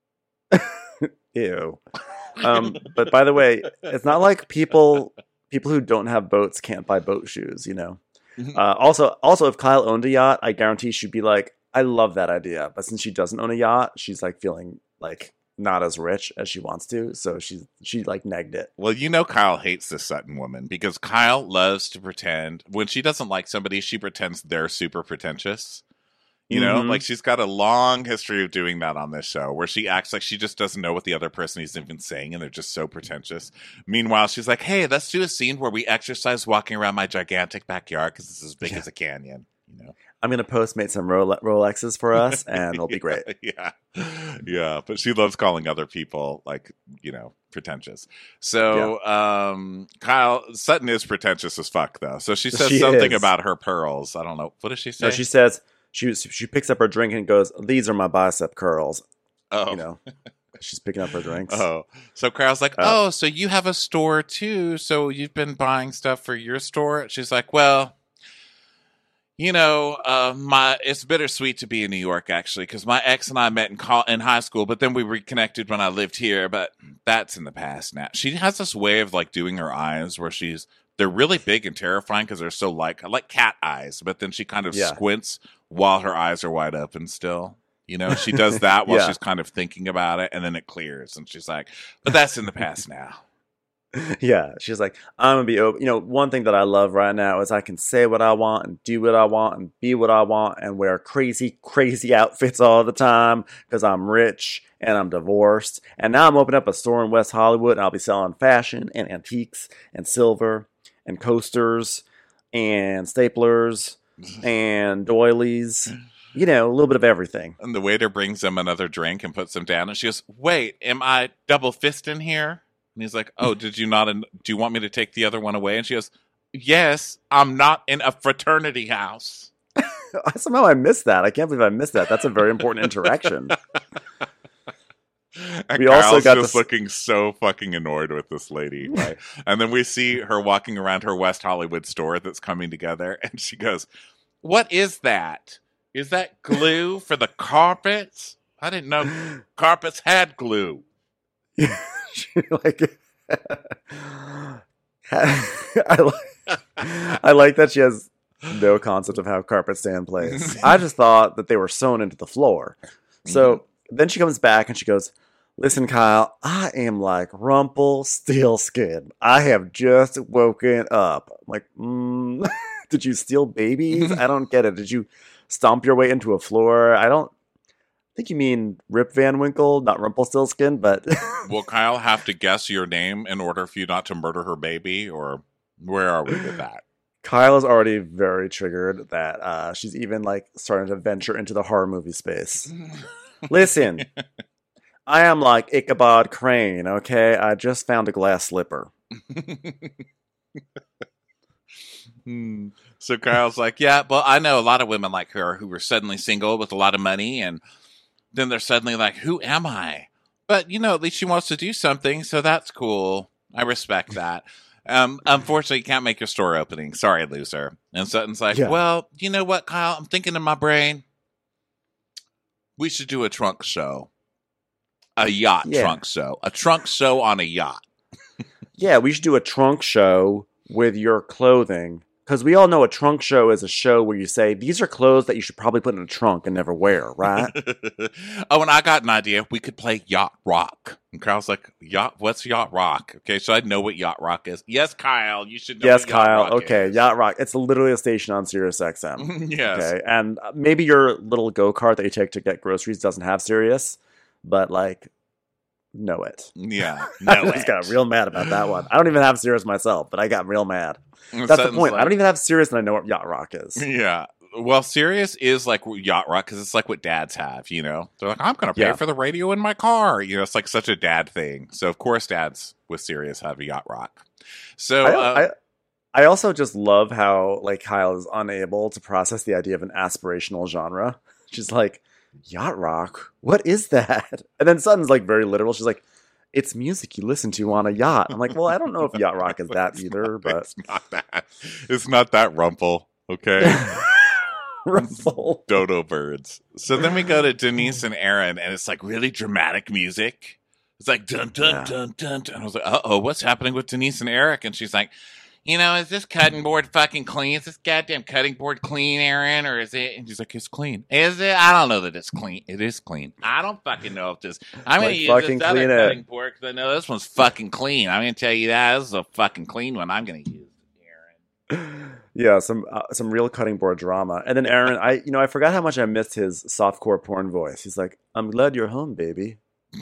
Ew. Um, but by the way, it's not like people people who don't have boats can't buy boat shoes, you know. Uh, also, also, if Kyle owned a yacht, I guarantee she'd be like, I love that idea. But since she doesn't own a yacht, she's like feeling like not as rich as she wants to. So she's she like negged it. Well, you know Kyle hates this Sutton woman because Kyle loves to pretend. When she doesn't like somebody, she pretends they're super pretentious. You know, Mhm. like she's got a long history of doing that on this show where she acts like she just doesn't know what the other person is even saying and they're just so pretentious. Meanwhile, she's like, hey, let's do a scene where we exercise walking around my gigantic backyard because it's as big Yeah. as a canyon. You know? I'm gonna postmate some Role- Rolexes for us, and it'll be great. Yeah. Yeah. But she loves calling other people like, you know, pretentious. So um Kyle Sutton is pretentious as fuck though. So she says She something is. about her pearls. I don't know. What does she say? So she says she she picks up her drink and goes, "These are my bicep curls." oh. You know, she's picking up her drinks. Oh. So Kyle's like, Uh, oh, so you have a store too. So you've been buying stuff for your store? She's like, well, you know, uh, my it's bittersweet to be in New York, actually, because my ex and I met in, col- in high school, but then we reconnected when I lived here, but that's in the past now. She has this way of, like, doing her eyes where she's, they're really big and terrifying because they're so like like cat eyes. But then she kind of Yeah. squints while her eyes are wide open still. You know, she does that while Yeah. she's kind of thinking about it, and then it clears, and she's like, "But that's in the past now." Yeah, she's like, I'm gonna be open. You know, one thing that I love right now is I can say what I want and do what I want and be what I want and wear crazy, crazy outfits all the time because I'm rich and I'm divorced. And now I'm opening up a store in West Hollywood and I'll be selling fashion and antiques and silver and coasters and staplers and doilies. You know, a little bit of everything. And the waiter brings him another drink and puts him down, and she goes, "Wait, am I double fisting here?" And he's like, "Oh, did you not? Do you want me to take the other one away?" And she goes, "Yes, I'm not in a fraternity house." Somehow I missed that. I can't believe I missed that. That's a very important interaction. And We also Kyle's got just this- looking so fucking annoyed with this lady, right? And then we see her walking around her West Hollywood store that's coming together, and she goes, "What is that? Is that glue for the carpets? I didn't know carpets had glue." She like I like I like that she has no concept of how carpets stay in place. I just thought that they were sewn into the floor. So then she comes back and she goes, "Listen, Kyle, I am like Rumpelstiltskin. I have just woken up." I'm like, mm, did you steal babies? I don't get it. Did you stomp your way into a floor? I don't I think you mean Rip Van Winkle, not Rumpelstiltskin, but Will Kyle have to guess your name in order for you not to murder her baby, or where are we with that? Kyle is already very triggered that uh, she's even like starting to venture into the horror movie space. Listen, I am like Ichabod Crane, okay? I just found a glass slipper. Hmm. So Kyle's like, "Yeah, well, I know a lot of women like her who were suddenly single with a lot of money, and then they're suddenly like, who am I? But, you know, at least she wants to do something, so that's cool. I respect that. Um, unfortunately, you can't make your store opening. Sorry, loser." And Sutton's like, Yeah. "Well, you know what, Kyle? I'm thinking in my brain, we should do a trunk show. A yacht Yeah. trunk show. A trunk show on a yacht." Yeah, we should do a trunk show with your clothing. Because we all know a trunk show is a show where you say, these are clothes that you should probably put in a trunk and never wear, right? Oh, and I got an idea. We could play Yacht Rock. And Kyle's like, "Yacht? What's Yacht Rock?" Okay, so I know what Yacht Rock is. Yes, Kyle, you should know Yes, what Yacht Kyle. Rock Okay, is. Yacht Rock. It's literally a station on Sirius X M. Yes. Okay, and uh, maybe your little go-kart that you take to get groceries doesn't have Sirius, but like, know it. Yeah. I No, just got real mad about that one. I don't even have Sirius myself, but I got real mad. That's the point. I don't even have Sirius and I know what Yacht Rock is. Yeah. Well, Sirius is like Yacht Rock because it's like what dads have, you know? They're like, "I'm going to pay Yeah. for the radio in my car." You know, it's like such a dad thing. So, of course, dads with Sirius have Yacht Rock. So, I, uh, I, I also just love how like Kyle is unable to process the idea of an aspirational genre. She's like, Yacht Rock? What is that? And then Sutton's like very literal. She's like, it's music you listen to on a yacht. I'm like, well, I don't know if Yacht Rock is that it's either, not- but it's not that. It's not that rumple, okay? Rumple. Dodo birds. So then we go to Denise and Aaron, and it's like really dramatic music. It's like dun dun Yeah. dun dun dun. I was like, "Uh oh, what's happening with Denise and Eric?" And she's like, "You know, is this cutting board fucking clean? Is this goddamn cutting board clean, Aaron, or is it?" And she's like, "It's clean. Is it? I don't know that it's clean. It is clean. I don't fucking know if this. I'm gonna Like, use fucking this other clean it. cutting board because I know this one's fucking clean. I'm gonna tell you that this is a fucking clean one. I'm gonna use it, Aaron." Yeah, some uh, some real cutting board drama. And then Aaron, I you know, I forgot how much I missed his softcore porn voice. He's like, "I'm glad you're home, baby."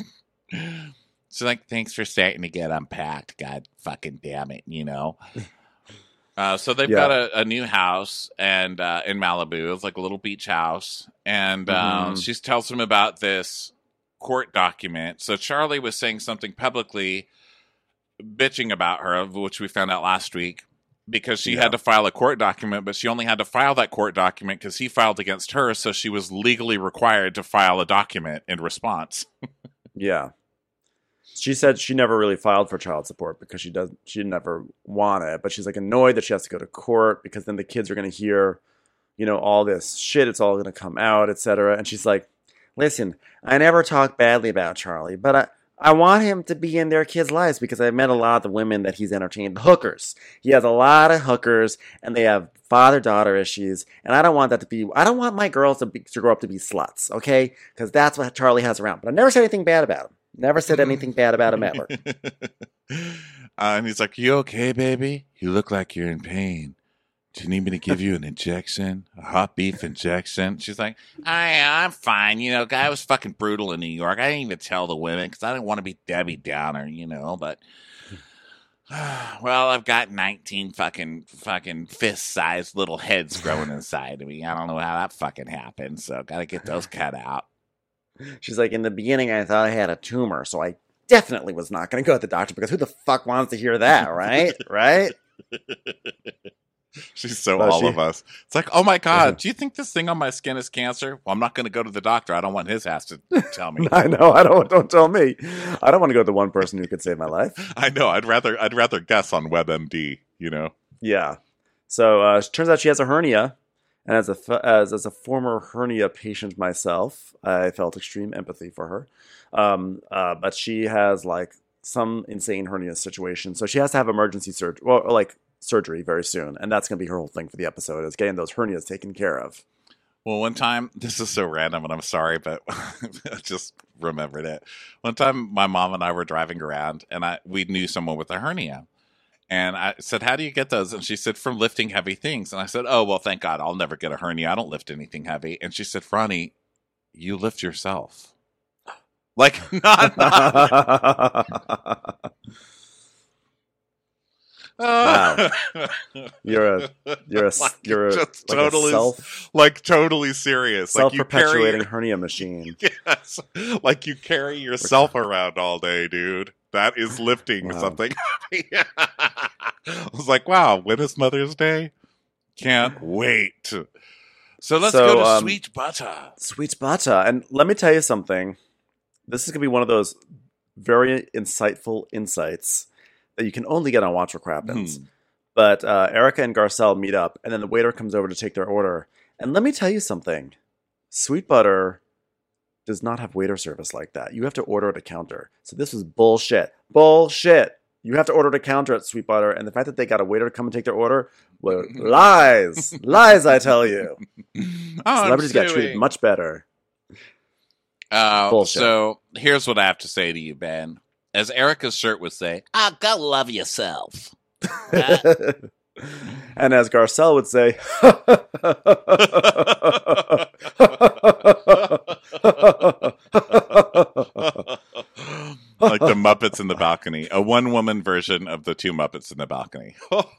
So like, thanks for starting to get unpacked. God fucking damn it, you know. Uh, so they've Yeah. got a, a new house and uh, in Malibu. It's like a little beach house, and um, Mhm. she tells him about this court document. So Charlie was saying something publicly, bitching about her, which we found out last week, because she Yeah. had to file a court document, but she only had to file that court document because he filed against her, so she was legally required to file a document in response. Yeah. She said she never really filed for child support because she does she never want it, but she's like annoyed that she has to go to court because then the kids are going to hear, you know, all this shit. It's all going to come out, et cetera. And she's like, "Listen, I never talk badly about Charlie, but I I want him to be in their kids' lives because I've met a lot of the women that he's entertained. Hookers. He has a lot of hookers, and they have father-daughter issues. And I don't want that to be. I don't want my girls to, be, to grow up to be sluts. Okay, because that's what Charlie has around. But I never said anything bad about him. Never said anything bad about him ever. Uh, and he's like, "You okay, baby? You look like you're in pain. Do you need me to give you an injection? A hot beef injection?" She's like, I, I'm fine. You know, guy was fucking brutal in New York. I didn't even tell the women because I didn't want to be Debbie Downer, you know, but, well, I've got nineteen fucking, fucking fist-sized little heads growing inside of me. I don't know how that fucking happened, so got to get those cut out. She's like, in the beginning, I thought I had a tumor, so I definitely was not going to go to the doctor because who the fuck wants to hear that, right? Right? She's so Well, all she- of us. It's like, oh my God, do you think this thing on my skin is cancer? Well, I'm not going to go to the doctor. I don't want his ass to tell me. I know. I don't. Don't tell me. I don't want to go to the one person who could save my life. I know. I'd rather I'd rather guess on WebMD, you know? Yeah. So uh, it turns out she has a hernia, and as a f- as as a former hernia patient myself, I felt extreme empathy for her. Um, uh, but she has like some insane hernia situation, so she has to have emergency surgery. Well, or, like. surgery very soon, and that's going to be her whole thing for the episode, is getting those hernias taken care of. Well, one time, this is so random, and I'm sorry, but I just remembered it. One time, my mom and I were driving around, and I we knew someone with a hernia. And I said, how do you get those? And she said, from lifting heavy things. And I said, oh, well, thank God, I'll never get a hernia. I don't lift anything heavy. And she said, Ronnie, you lift yourself. Like, not, not. Wow. You're a you're a Like, you're a, just like totally, a self like totally serious. Like you carry self-perpetuating your- hernia machine. Yes, like you carry yourself around all day, dude. That is lifting Wow. something. I was like, wow, when is Mother's Day? Can't wait. So let's So, go to um, Sweet Butter. Sweet butter. And let me tell you something. This is gonna be one of those very insightful insights that you can only get on Watch What Crappens. Hmm. But uh, Erica and Garcelle meet up, and then the waiter comes over to take their order. And let me tell you something. Sweet Butter does not have waiter service like that. You have to order at a counter. So this was bullshit. Bullshit. You have to order at a counter at Sweet Butter, and the fact that they got a waiter to come and take their order, well, lies. Lies, I tell you. Oh, Celebrities got I'm treated suing. much better. Uh, Bullshit. so here's what I have to say to you, Ben. As Erica's shirt would say, "Ah, go love yourself." And as Garcelle would say, like the Muppets in the balcony, a one-woman version of the two Muppets in the balcony.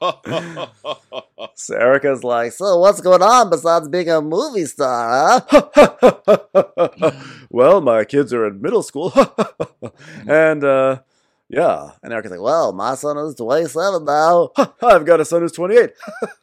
so Erica's like, so what's going on besides being a movie star, huh? Well, my kids are in middle school. and, uh, yeah. And Erica's like, well, my son is twenty-seven now. I've got a son who's twenty-eight.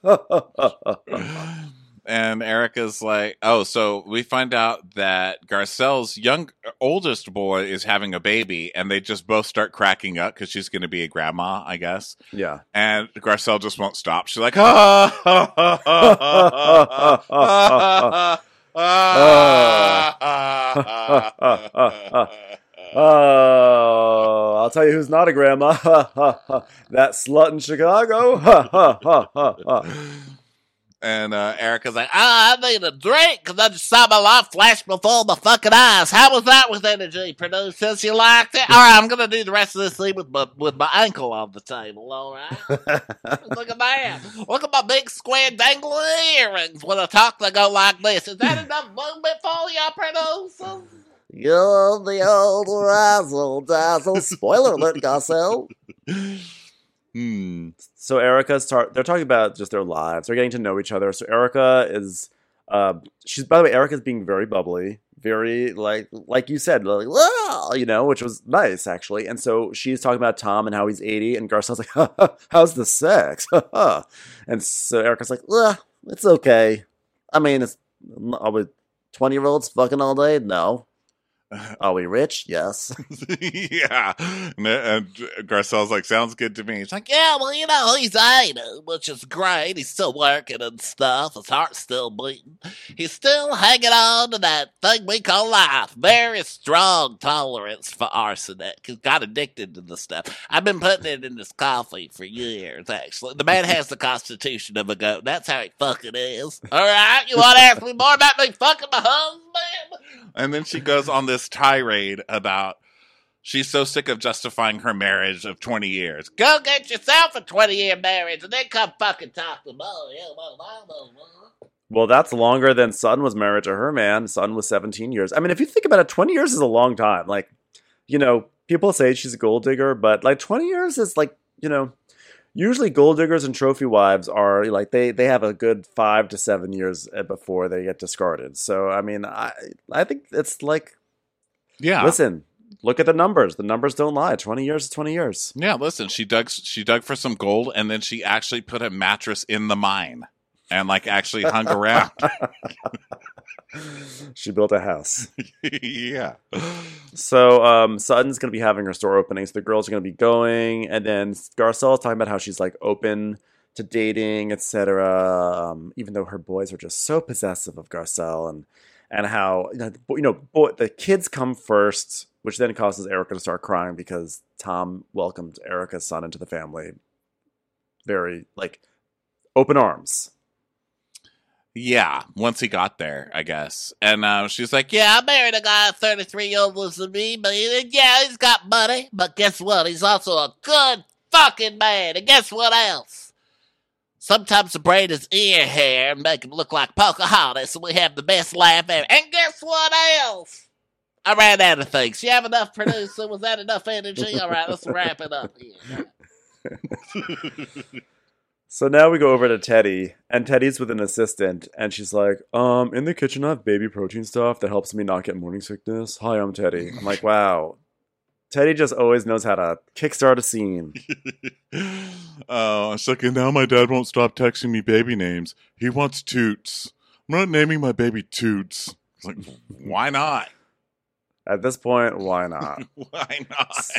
And Erica's like, oh, so we find out that Garcelle's young oldest boy is having a baby, and they just both start cracking up because she's going to be a grandma, I guess. Yeah. And Garcelle just won't stop. She's like, ah, ah, ah, ah, ah, ah, ah, ah, ah. Oh, I'll tell you who's not a grandma. That slut in Chicago. And uh, Erica's like, Ah, I need a drink because I just saw my life flash before my fucking eyes. How was that with energy, producers? You liked it? All right, I'm gonna do the rest of this scene with my with my ankle on the table. All right. Look at that. Look at my big square dangly earrings. When I talk, they go like this. Is that enough movement for you, producers? You're the old razzle dazzle. Spoiler alert, Garcelle. hmm. So Erica's tar- they're talking about just their lives. They're getting to know each other. So Erica is, uh, she's by the way, Erica's being very bubbly, very like like you said, like "Wow," you know, which was nice actually. And so she's talking about Tom and how he's eighty, and Garcelle's like, how's the sex? And so Erica's like, well, it's okay. I mean, it's are we twenty year olds fucking all day? No. Are we rich? Yes. Yeah. And, and Garcelle's like, sounds good to me. He's like, Yeah, well, you know, he's eighty, which is great. He's still working and stuff. His heart's still beating. He's still hanging on to that thing we call life. Very strong tolerance for arsenic. He's got addicted to the stuff. I've been putting it in his coffee for years, actually. The man has the constitution of a goat. That's how he fucking is. All right, you want to ask me more about me fucking my husband? and then she goes on this tirade about she's so sick of justifying her marriage of twenty years. Go get yourself a twenty-year marriage and then come fucking talk to me. Oh, yeah, well, I don't know. Well, that's longer than Sutton was married to her man. Sutton was seventeen years. I mean, if you think about it, twenty years is a long time. Like, you know, people say she's a gold digger, but like twenty years is like, you know, usually gold diggers and trophy wives are like they, they have a good five to seven years before they get discarded. So, I mean, I I think it's like, Yeah. listen, look at the numbers. The numbers don't lie. twenty years is twenty years. Yeah, listen, she dug she dug for some gold and then she actually put a mattress in the mine and like actually hung around. She built a house. Yeah. So um, Sutton's going to be having her store openings. The girls are going to be going. And then Garcelle's talking about how she's like open to dating, et cetera. Um, even though her boys are just so possessive of Garcelle. And and how, you know, you know boy, the kids come first, which then causes Erica to start crying because Tom welcomed Erica's son into the family. Very, like, open arms. Yeah, once he got there, I guess. And uh, she's like, yeah, Yeah, I married a guy thirty-three years older than me, but he, yeah, he's got money. But guess what? He's also a good fucking man. And guess what else? Sometimes I braid his ear hair and make him look like Pocahontas, and we have the best laugh ever. And guess what else? I ran out of things. You have enough, producer? Was that enough energy? All right, let's wrap it up here. So now we go over to Teddy, and Teddy's with an assistant, and she's like, um, in the kitchen I have baby protein stuff that helps me not get morning sickness. Hi, I'm Teddy. I'm like, wow. Teddy just always knows how to kickstart a scene. Oh, it's like, and now my dad won't stop texting me baby names. He wants Toots. I'm not naming my baby Toots. It's like, why not? At this point, why not? Why not?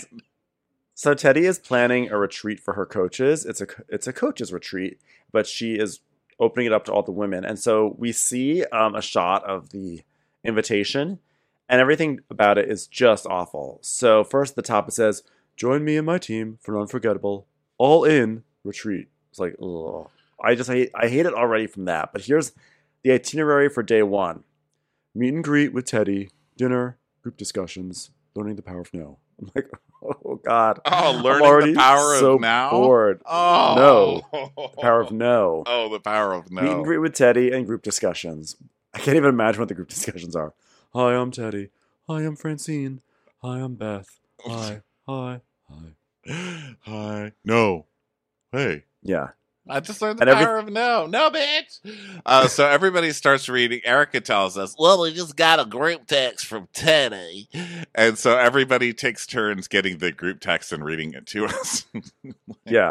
So Teddy is planning a retreat for her coaches. It's a it's a coaches retreat, but she is opening it up to all the women. And so we see um, a shot of the invitation, and everything about it is just awful. So first at the top it says, "Join me and my team for an unforgettable all in retreat." It's like, ugh. I just hate I hate it already from that. But here's the itinerary for day one: meet and greet with Teddy, dinner, group discussions, learning the power of no. I'm like, oh God. Oh, I'm learning already the power so of now? bored. Oh. No. The power of no. Oh, the power of no. Meet and greet with Teddy and group discussions. I can't even imagine what the group discussions are. Hi, I'm Teddy. Hi, I'm Francine. Hi, I'm Beth. Hi, hi, hi. Hi. No. Hey. Yeah. I just learned the And every- power of no. No, bitch. Uh, so everybody starts reading. Erica tells us, Well, we just got a group text from Teddy. and so everybody takes turns getting the group text and reading it to us. Yeah.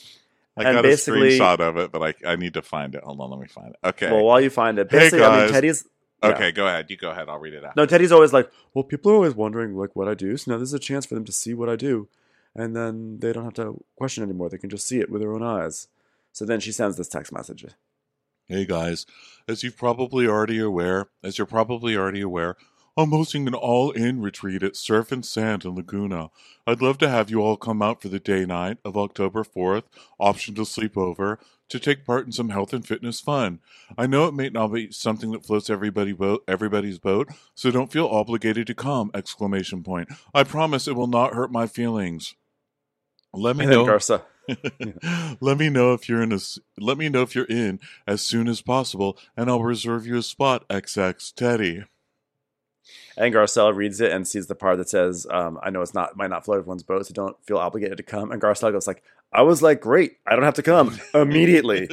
I And got basically- a screenshot of it, but I, I need to find it. Hold on, let me find it. Okay. Well, while you find it, Hey, basically, I mean, guys. Teddy's. yeah. okay, go ahead. You go ahead. I'll read it out. No, Teddy's always like, well, people are always wondering like what I do. So now this is a chance for them to see what I do. And then they don't have to question anymore. They can just see it with their own eyes. So then she sends this text message. Hey guys, as you've probably already aware, as you're probably already aware, I'm hosting an all-in retreat at Surf and Sand in Laguna. I'd love to have you all come out for the day night of October fourth, option to sleep over, to take part in some health and fitness fun. I know it may not be something that floats everybody boat, everybody's boat, so don't feel obligated to come! Exclamation point. I promise it will not hurt my feelings. Let me And then know. Garza. Let me know if you're in a. s- Let me know if you're in as soon as possible, and I'll reserve you a spot. X X Teddy. And Garcelle reads it and sees the part that says, um, I know it's not might not float everyone's boat, so don't feel obligated to come. And Garcelle goes like, I was like, great, I don't have to come immediately.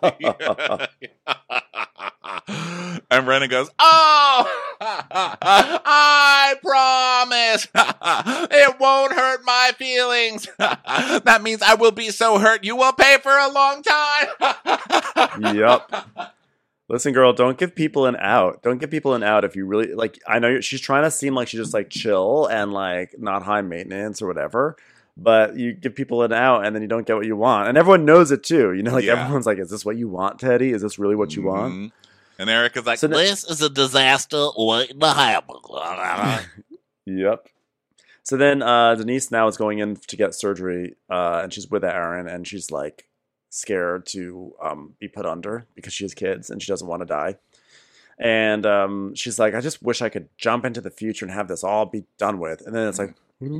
And Brennan goes, "Oh, I promise it won't hurt my feelings. That means I will be so hurt you will pay for a long time." Yep. Listen, girl, don't give people an out. Don't give people an out if you really like. I know you're, she's trying to seem like she's just like chill and like not high maintenance or whatever. But you give people an out and then you don't get what you want, and everyone knows it too. You know, like Yeah. everyone's like, "Is this what you want, Teddy? Is this really what you want?" Mhm. And Erica's like, So th- This is a disaster waiting to happen. Yep. So then uh, Denise now is going in to get surgery, uh, and she's with Aaron, and she's like scared to um, be put under because she has kids and she doesn't want to die. And um, she's like, I just wish I could jump into the future and have this all be done with. And then it's like,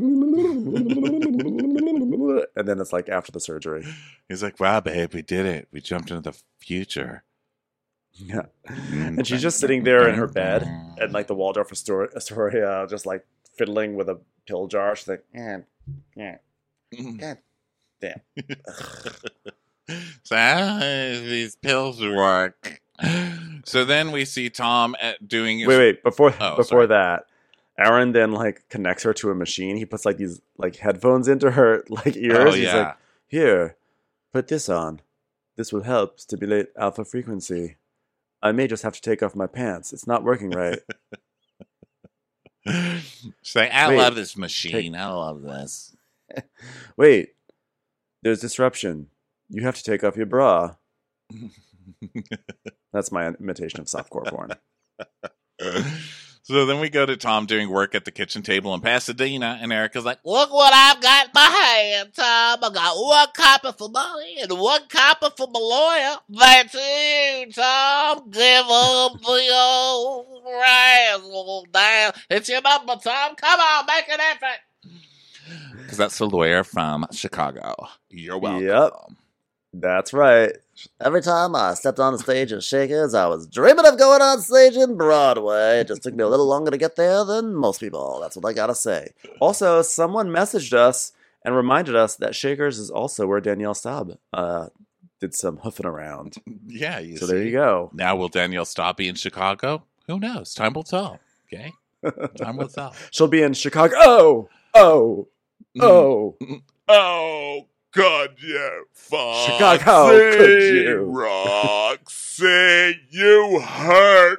and then it's like after the surgery. he's like, wow, babe, we did it. We jumped into the future. Yeah. And she's just sitting there in her bed, and like the Waldorf Astoria, Astoria just like fiddling with a pill jar. She's like, yeah, yeah, God damn. So how do these pills work? So then we see Tom at doing his, Wait, wait. Before Oh, before sorry. that, Aaron then like connects her to a machine. He puts like these like headphones into her like ears. Oh, He's yeah. like, here, put this on. This will help stimulate alpha frequency. I may just have to take off my pants. It's not working right. She's like, I Wait, love this machine. I love this. Wait, there's disruption. You have to take off your bra. That's my imitation of softcore porn. So then we go to Tom doing work at the kitchen table in Pasadena, and Erica's like, Look what I've got in my hand, Tom. I got one copy for money and one copy for my lawyer. That's you, Tom. Give up the old razzle down. It's your number, Tom. Come on, make an effort. because that's the lawyer from Chicago. You're welcome. Yep. That's right. Every time I stepped on the stage at Shakers, I was dreaming of going on stage in Broadway. It just took me a little longer to get there than most people. That's what I gotta say. Also, someone messaged us and reminded us that Shakers is also where Danielle Staub uh, did some hoofing around. Yeah, you So see. there you go. Now, will Danielle Staub be in Chicago? Who knows? Time will tell. Okay? Time will tell. She'll be in Chicago. Oh, oh, oh. Oh, could you, Foxy? Chicago, could you? Roxy, you hurt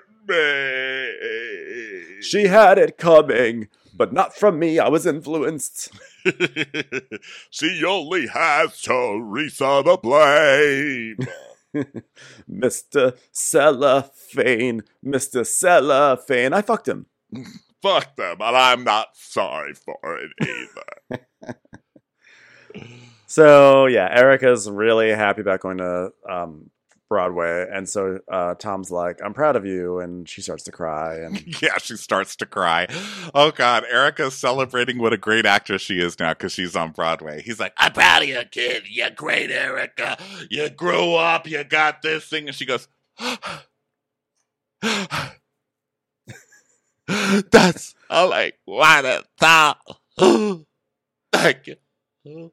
me. She had it coming, but not from me. I was influenced. She only has Teresa to blame. Mister Cellophane. Mister Cellophane. I fucked him. Fuck them, and I'm not sorry for it either. So, yeah, Erica's really happy about going to um, Broadway. And so uh, Tom's like, I'm proud of you. And she starts to cry. And Yeah, she starts to cry. Oh, God. Erica's celebrating what a great actress she is now because she's on Broadway. He's like, I'm proud of you, kid. You're great, Erica. You grew up. You got this thing. And she goes, that's all I wanted. Thank you.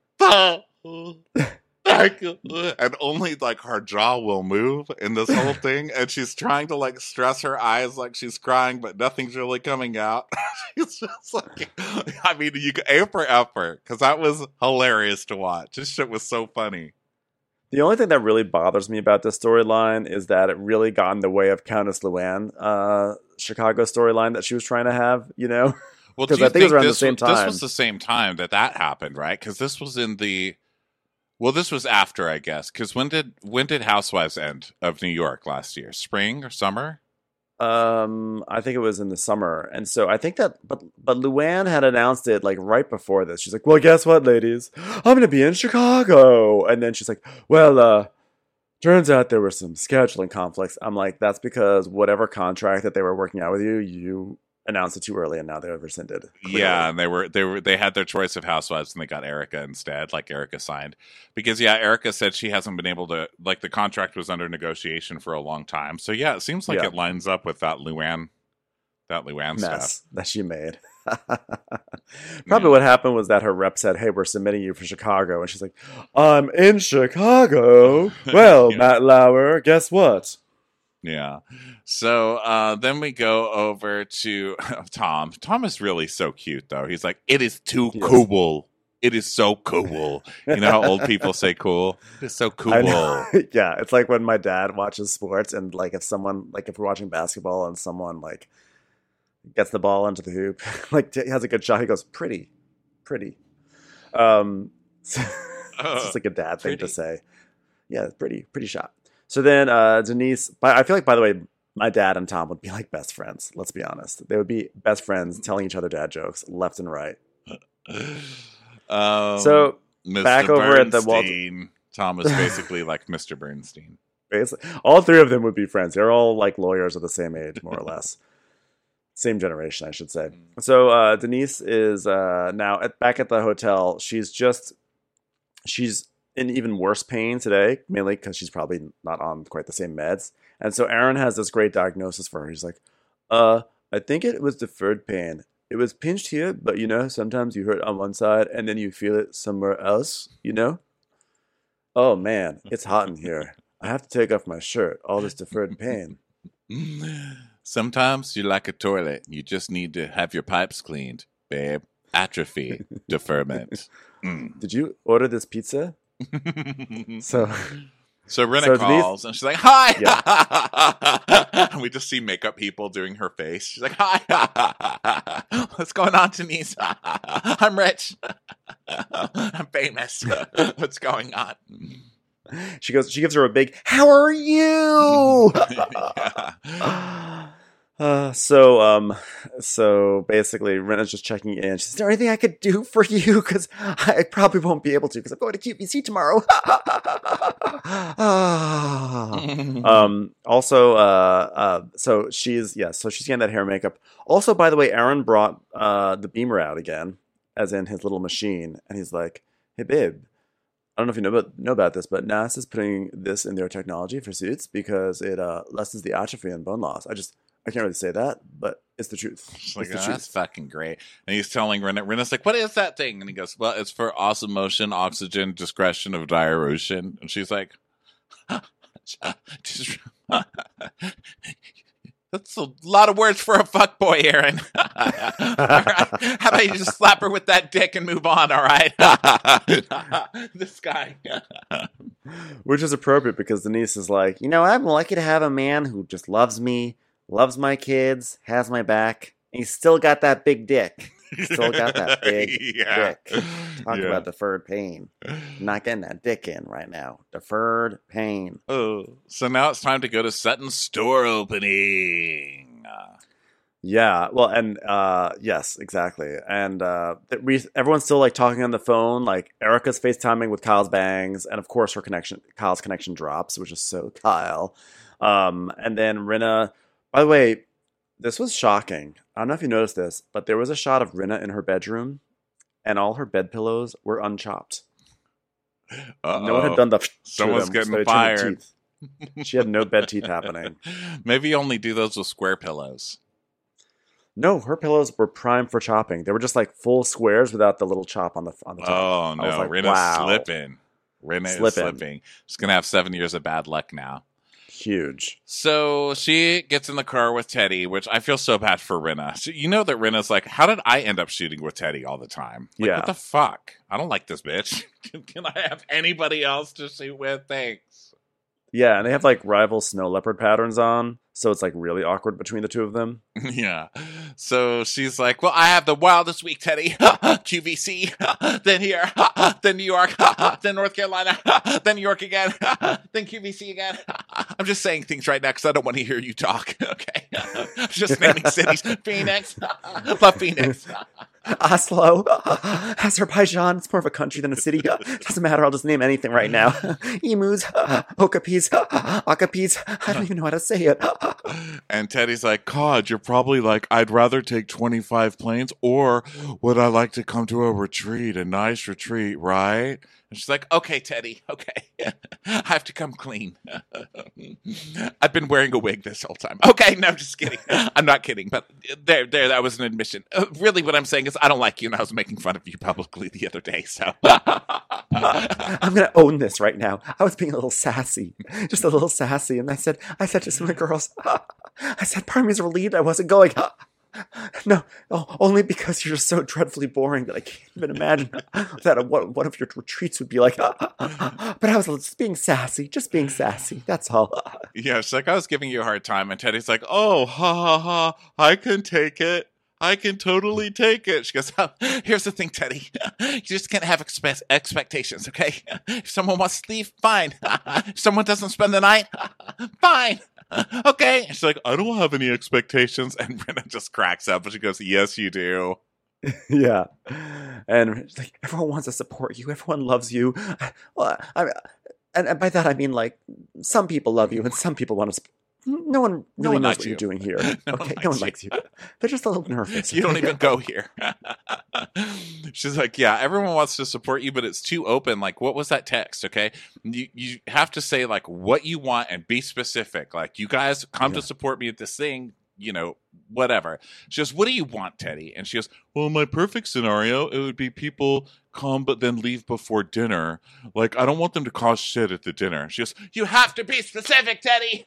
Thank you. And only like her jaw will move in this whole thing, and she's trying to like stress her eyes like she's crying, but nothing's really coming out. She's just like, I mean, you could A for effort because that was hilarious to watch. This shit was so funny. the only thing that really bothers me about this storyline is that it really got in the way of Countess Luann, uh, Chicago storyline that she was trying to have, you know? Well, 'Cause do you I think it was around the this, same was- this time. was the same time that that happened, right? Because this was in the. Well, this was after, I guess. Because when did when did Housewives end of New York last year? Spring or summer? Um, I think it was in the summer, and so I think that, but but Luann had announced it like right before this. She's like, "Well, guess what, ladies? I'm gonna be in Chicago," and then she's like, "Well, uh, turns out there were some scheduling conflicts." I'm like, "That's because whatever contract that they were working out with you, you announced it too early, and now they're rescinded." Clearly. Yeah, and they were they were they had their choice of Housewives, and they got Erica instead. Like Erica signed because yeah, Erica said she hasn't been able to like the contract was under negotiation for a long time. So yeah, it seems like Yeah. it lines up with that Luann that Luann mess stuff. that she made. Probably what happened was that her rep said, "Hey, we're submitting you for Chicago," and she's like, "I'm in Chicago." Well, Yeah. Matt Lauer, guess what? Yeah. So uh, then we go over to Tom. Tom is really so cute, though. He's like, it is too He is. cool It is so cool. You know how old people say cool? It's so cool. I know. Yeah, it's like when my dad watches sports, and like if someone, like if we're watching basketball and someone like gets the ball into the hoop, like t- has a good shot, he goes, pretty, pretty. Um, so it's just like a dad thing pretty. to say. Yeah, pretty, pretty shot. So then uh, Denise, by, I feel like, by the way, my dad and Tom would be like best friends. Let's be honest. They would be best friends telling each other dad jokes left and right. Um, So Mister back over at the Walt- Bernstein. Tom is basically like Mister Bernstein. basically, all three of them would be friends. They're all like lawyers of the same age, more or less. Same generation, I should say. So uh, Denise is uh, now at, back at the hotel. She's just, she's in even worse pain today, mainly because she's probably not on quite the same meds. And so Aaron has this great diagnosis for her. He's like, uh, I think it was deferred pain. It was pinched here, but you know, sometimes you hurt on one side and then you feel it somewhere else, you know? Oh man, it's hot in here. I have to take off my shirt. All this deferred pain. Sometimes you're like a toilet. You just need to have your pipes cleaned, babe. Atrophy, deferment. Mm. Did you order this pizza? So, So Rena So Denise- calls and she's like, hi. And we just see makeup people doing her face. She's like, hi. What's going on, Denise? I'm rich. I'm famous. What's going on? she goes. She gives her a big, "How are you?" Yeah. Uh, so, um, so basically, Rena's just checking in. She says, "Is there anything I could do for you? Because I probably won't be able to because I'm going to Q V C tomorrow." um, also, uh, uh, so she's yeah, so she's getting that hair and makeup. Also, by the way, Aaron brought uh the beamer out again, as in his little machine, and he's like, "Hey, babe. I don't know if you know about, know about this, but NASA's putting this in their technology for suits because it uh, lessens the atrophy and bone loss." I just, I can't really say that, but it's the truth. She's like, It's the oh, truth. that's fucking great. And he's telling Rena, Rena's like, what is that thing? And he goes, well, it's for osmotion, oxygen, discretion of diuretion. And she's like, just, that's a lot of words for a fuckboy, Aaron. All right. How about you just slap her with that dick and move on, all right? This guy. Which is appropriate because Denise is like, you know, I'm lucky to have a man who just loves me, loves my kids, has my back, and he's still got that big dick. Still got that big Yeah. dick. Talk Yeah. about deferred pain. Not getting that dick in right now. Deferred pain. Oh, so now it's time to go to Sutton's store opening. Uh, Yeah, well, and uh, yes, exactly. And uh, th- we, everyone's still like talking on the phone. Like Erica's FaceTiming with Kyle's bangs, and of course her connection, Kyle's connection drops, which is so Kyle. Um, and then Rinna. By the way, this was shocking. I don't know if you noticed this, but there was a shot of Rinna in her bedroom, and all her bed pillows were unchopped. No one had done the. to Someone's them, getting so they turned fired. teeth. She had no bed teeth happening. Maybe you only do those with square pillows. No, her pillows were primed for chopping. They were just like full squares without the little chop on the on the top. Oh I was no, like, Rena's wow. slipping. Rena is Slipping. slipping. She's gonna have seven years of bad luck now. Huge. So she gets in the car with Teddy, which I feel so bad for Rena. So you know that Rena's like, how did I end up shooting with Teddy all the time? Like, Yeah. what the fuck? I don't like this bitch. Can, can I have anybody else to shoot with? Thanks. Yeah, and they have like rival snow leopard patterns on, so it's like really awkward between the two of them. Yeah. So she's like, well, I have the wildest week, Teddy. Q V C, then here, then New York, then North Carolina, then New York again, then Q V C again. I'm just saying things right now because I don't want to hear you talk. Okay. I'm just naming cities. Phoenix. Love Phoenix. Oslo, Azerbaijan. It's more of a country than a city. Doesn't matter. I'll just name anything right now. Emus, okapis, akapis. I don't even know how to say it. And Teddy's like, God, you're probably like, I'd rather take twenty-five planes, or would I like to come to a retreat, a nice retreat, right? And she's like, okay, Teddy, okay. I have to come clean. I've been wearing a wig this whole time. Okay, no, just kidding. I'm not kidding, but there, there, that was an admission. Uh, really, what I'm saying is I don't like you, and I was making fun of you publicly the other day, so. I'm gonna own this right now. I was being a little sassy, just a little sassy, and I said, I said to some of the girls, I said, part of me is relieved I wasn't going. no, oh, only because you're so dreadfully boring that I can't even imagine that what one of your retreats would be like. But I was just being sassy, just being sassy. That's all. Yeah, she's like, I was giving you a hard time. And Teddy's like, oh, ha, ha, ha. I can take it. I can totally take it. She goes, oh, here's the thing, Teddy. You just can't have expe- expectations, okay? If someone wants to leave, fine. If someone doesn't spend the night, fine. Okay. And she's like, I don't have any expectations. And Brenna just cracks up and she goes, yes, you do. Yeah. And it's like, everyone wants to support you. Everyone loves you. Well, I, and, and by that, I mean, like, some people love you and some people want to support. No one No really one knows likes what you. you're doing here. No Okay, one no likes one likes you. They're just a little nervous. You don't even go here. She's like, yeah, everyone wants to support you, but it's too open. Like, what was that text? Okay. You you have to say like what you want and be specific. Like, you guys come Yeah. to support me at this thing, you know, whatever. She goes, what do you want, Teddy? And she goes, well, in my perfect scenario, it would be people come but then leave before dinner. Like, I don't want them to cause shit at the dinner. She goes, you have to be specific, Teddy.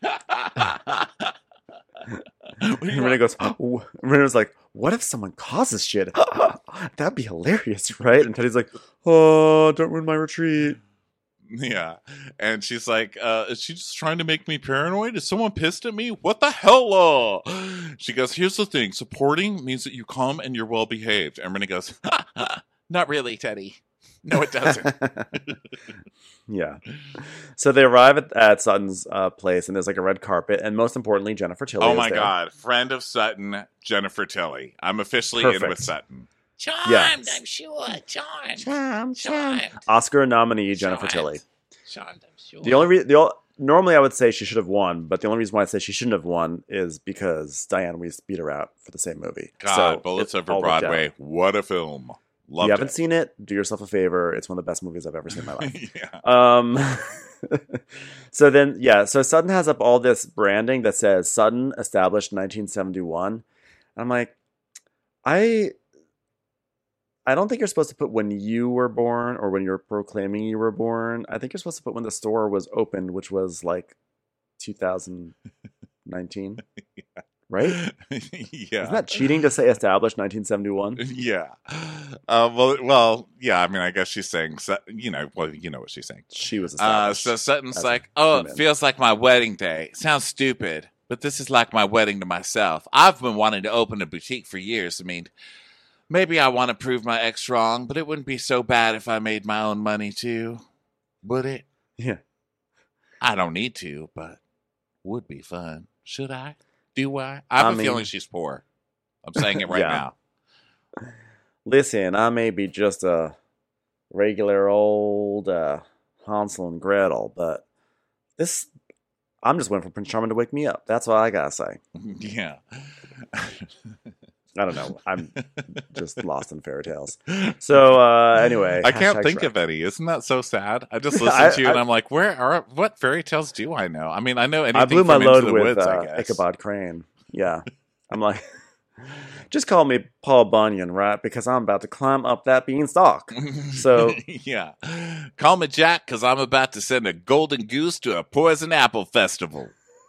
And Renee goes, oh, Renee was like, what if someone causes shit? That'd be hilarious, right? And Teddy's like, oh, don't ruin my retreat. Yeah. And she's like, uh, is she just trying to make me paranoid? Is someone pissed at me? What the hell? Uh? She goes, here's the thing. Supporting means that you come and you're well behaved. And Renee goes, ha, ha, not really, Teddy. No, it doesn't. Yeah. So they arrive at, at Sutton's uh, place, and there's like a red carpet, and most importantly, Jennifer Tilly. Oh is my there. God. Friend of Sutton, Jennifer Tilly. I'm officially Perfect. in with Sutton. Charmed, Yes. I'm sure. Charmed. Charmed, Charmed. Oscar nominee Jennifer Charmed. Tilly. Charmed, I'm sure. The only re- the o- normally I would say she should have won, but the only reason why I say she shouldn't have won is because Diane Weiss beat her out for the same movie. God, so Bullets it Over all worked out. Broadway. What a film. If Loved you haven't it. seen it, do yourself a favor. It's one of the best movies I've ever seen in my life. Yeah. Um, so then, yeah, so Sutton has up all this branding that says Sutton established nineteen seventy-one. And I'm like, I, I don't think you're supposed to put when you were born or when you're proclaiming you were born. I think you're supposed to put when the store was opened, which was like two thousand nineteen, right? Yeah. Isn't that cheating to say established nineteen seventy-one? Yeah. Uh, well, well, yeah. I mean, I guess she's saying, Sut- you know, well, you know what she's saying. She was Uh, established. so Sutton's as like, a oh, woman. it feels like my wedding day. Sounds stupid, but this is like my wedding to myself. I've been wanting to open a boutique for years. I mean, maybe I want to prove my ex wrong, but it wouldn't be so bad if I made my own money too, would it? Yeah. I don't need to, but would be fun. Should I? Do I? I have I a mean- feeling she's poor. I'm saying it right Yeah. now. Listen, I may be just a regular old uh, Hansel and Gretel, but this, I'm just waiting for Prince Charming to wake me up. That's all I gotta say. Yeah. I don't know. I'm just lost in fairy tales. So uh, anyway, I can't hashtag think Shrek. of any. Isn't that so sad? I just I- listened to you and I- I'm like, where are what fairy tales do I know? I mean, I know anything I blew my from Into load the with Woods, uh, I guess. Ichabod Crane. Yeah, I'm like, just call me Paul Bunyan, right? Because I'm about to climb up that beanstalk. So- yeah, call me Jack because I'm about to send a golden goose to a poison apple festival.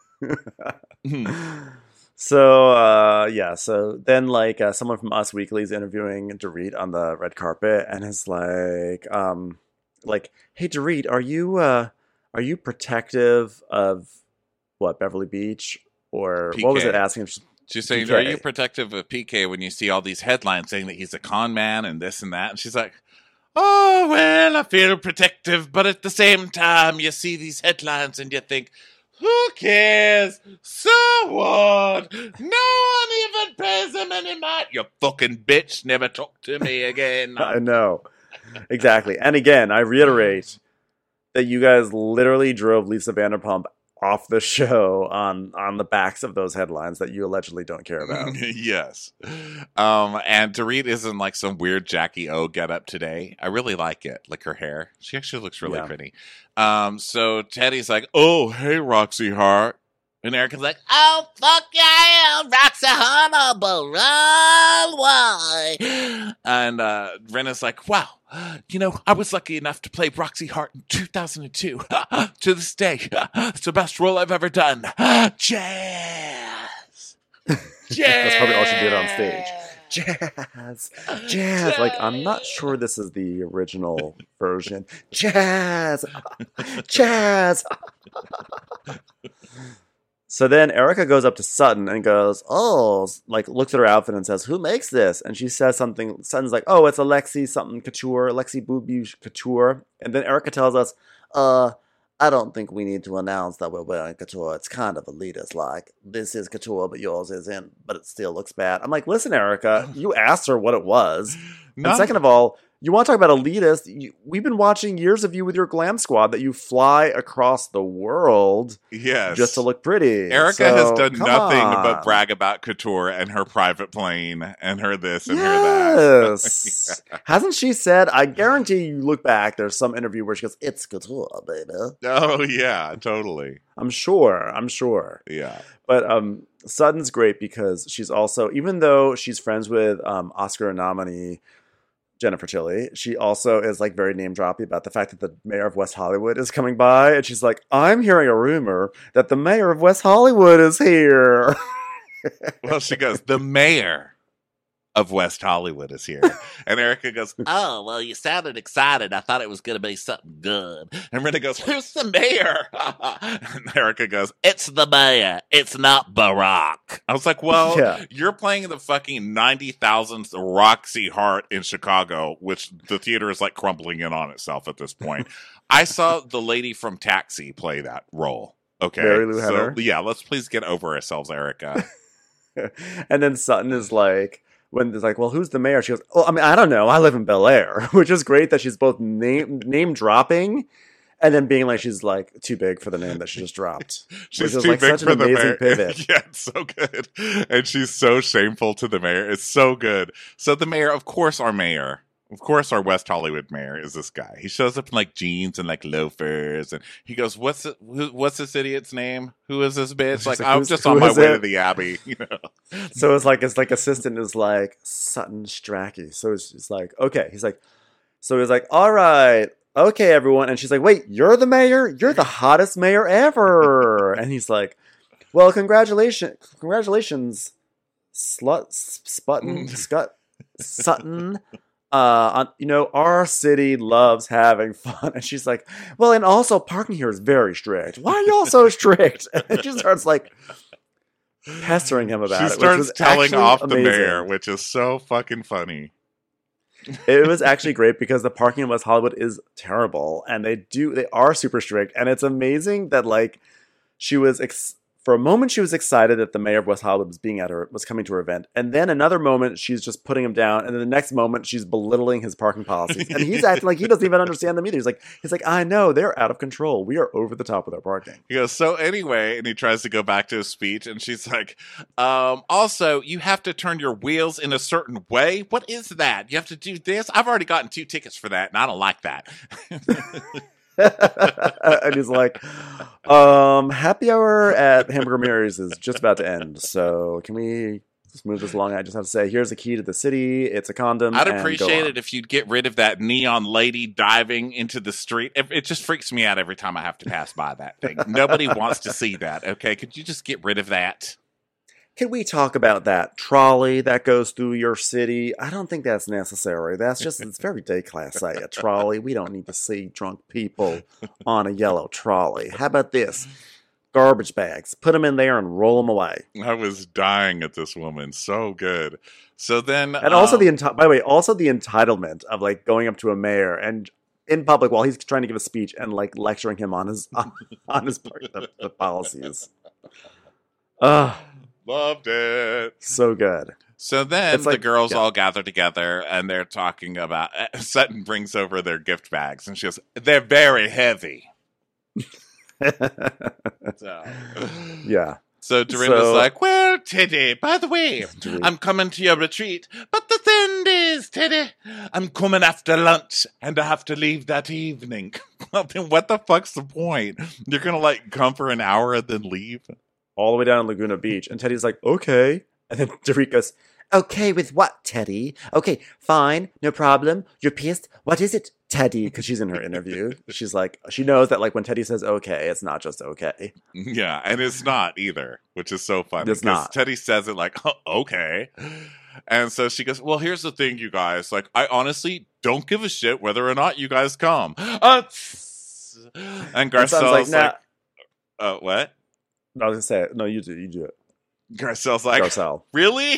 So uh, yeah, so then like uh, someone from Us Weekly is interviewing Dorit on the red carpet and is like, um, like, hey Dorit, are you uh, are you protective of what Beverly Beach or what was P K. it asking? She's saying, P K. are you protective of P K when you see all these headlines saying that he's a con man and this and that? And she's like, oh, well, I feel protective, but at the same time, you see these headlines and you think, who cares? So what? No one even pays him any mind. You fucking bitch, never talk to me again. I know exactly. And again, I reiterate that you guys literally drove Lisa Vanderpump off the show on on the backs of those headlines that you allegedly don't care about. Yes. Um, and Dorit is in like some weird Jackie O getup today. I really like it. Like her hair. She actually looks really Yeah. pretty. Um, so Teddy's like, oh, hey, Roxy Hart. And Erica's like, Oh, fuck yeah, Roxy Honorable, run, why? and uh, Rena's like, wow, you know, I was lucky enough to play Roxy Hart in two thousand two. To this day, it's the best role I've ever done. Jazz. That's probably all she did on stage. Jazz, jazz. Like, I'm not sure this is the original version. Jazz, jazz. So then Erica goes up to Sutton and goes, oh, like looks at her outfit and says, who makes this? And she says something. Sutton's like, oh, it's Alexi something couture, Alexi Booby couture. And then Erica tells us, uh, I don't think we need to announce that we're wearing couture. It's kind of elitist. Like, this is couture, but yours isn't, but it still looks bad. I'm like, listen, Erica, you asked her what it was. No. And second of all, you want to talk about elitist? You, we've been watching years of you with your glam squad that you fly across the world Yes. just to look pretty. Erica So, has done come nothing on. but brag about couture and her private plane and her this and her that. Yes. Hasn't she said, I guarantee you look back, there's some interview where she goes, it's couture, baby. Oh, yeah, totally. I'm sure. I'm sure. Yeah. But um, Sutton's great because she's also, even though she's friends with um, Oscar nominee Jennifer Tilly, she also is like very name droppy about the fact that the mayor of West Hollywood is coming by. And she's like, I'm hearing a rumor that the mayor of West Hollywood is here. Well, she goes, the mayor of West Hollywood is here. And Erica goes, Oh, well, you sounded excited. I thought it was going to be something good. and Rita goes, who's the mayor? And Erica goes, It's the mayor. It's not Barack. I was like, well, Yeah. you're playing the fucking ninety thousandth Roxy Hart in Chicago, which the theater is like crumbling in on itself at this point. I saw the lady from Taxi play that role. Okay. Mary Lou so, Henner? yeah, let's please get over ourselves, Erica. And then Sutton is like, when it's like, well, who's the mayor? She goes, well, I mean, I don't know. I live in Bel Air, which is great that she's both name name dropping and then being like, she's like too big for the name that she just dropped. She's which is too like big such for an the amazing mayor. pivot. Yeah, it's so good. And she's so shameful to the mayor. It's so good. So the mayor, of course, our mayor, of course, our West Hollywood mayor is this guy. He shows up in like jeans and like loafers, and he goes, "What's the, who, what's this idiot's name? Who is this bitch?" She's Like, like, I'm "Who's- just who on my is way it?" to the Abbey, you know. So it's like, it's like assistant is like Sutton Strachey. So it's just like, okay. He's like, so he's like, all right. Okay, everyone. And she's like, wait, you're the mayor? You're the hottest mayor ever. And he's like, well, congratulations. Congratulations, slut, sputton, scut, Sutton. Uh, on, you know, our city loves having fun. And she's like, well, and also parking here is very strict. Why are y'all so strict? And she starts like pestering him about She it. which starts was telling actually off amazing. the mayor, which is so fucking funny. It was actually great because the parking in West Hollywood is terrible, and they do they are super strict, and it's amazing that like she was ex- for a moment she was excited that the mayor of West Hollywood was being at her was coming to her event, and then another moment she's just putting him down, and then the next moment she's belittling his parking policies, and he's acting like he doesn't even understand them either. He's like he's like I know they're out of control. We are over the top with our parking. He goes, so anyway, and he tries to go back to his speech, and she's like, um, also, you have to turn your wheels in a certain way. What is that? You have to do this? I've already gotten two tickets for that, and I don't like that. And he's like, um, happy hour at Hamburger Mary's is just about to end. So can we just move this along? I just have to say, here's the key to the city. It's a condom. I'd and go appreciate on. it if you'd get rid of that neon lady diving into the street. It, it just freaks me out every time I have to pass by that thing. Nobody wants to see that, okay? Could you just get rid of that? Can we talk about that trolley that goes through your city? I don't think that's necessary. That's just, it's very déclassé, a trolley. We don't need to see drunk people on a yellow trolley. How about this? Garbage bags. Put them in there and roll them away. I was dying at this woman. So good. So then... And also um, the, enti- by the way, also the entitlement of like going up to a mayor and in public while he's trying to give a speech and like lecturing him on his, on, on his part, the, the policies. Ugh. Loved it. So good. So then It's the like- girls yeah. all gather together and they're talking about. Sutton brings over their gift bags and she goes, "They're very heavy." So, Yeah. so Dorinda's So- like, "Well, Teddy, by the way, Dorinda. I'm coming to your retreat, but the thing is, Teddy, I'm coming after lunch and I have to leave that evening." Well, then what the fuck's the point? You're gonna like come for an hour and then leave? All the way down to Laguna Beach. And Teddy's like, okay. And then Dorit goes, okay, with what, Teddy? Okay, fine, no problem. You're pissed. What is it, Teddy, because she's in her interview. She's like, she knows that like when Teddy says okay, it's not just okay. Yeah, and it's not either, which is so funny. It's because not. Teddy says it like, oh, okay. And so she goes, well, here's the thing, you guys. Like, I honestly don't give a shit whether or not you guys come. Uh, and It sounds Garcelle's like, like, nah. uh, what? I was gonna say it. No, you do. You do it. Garcelle's like, Garcelle. really?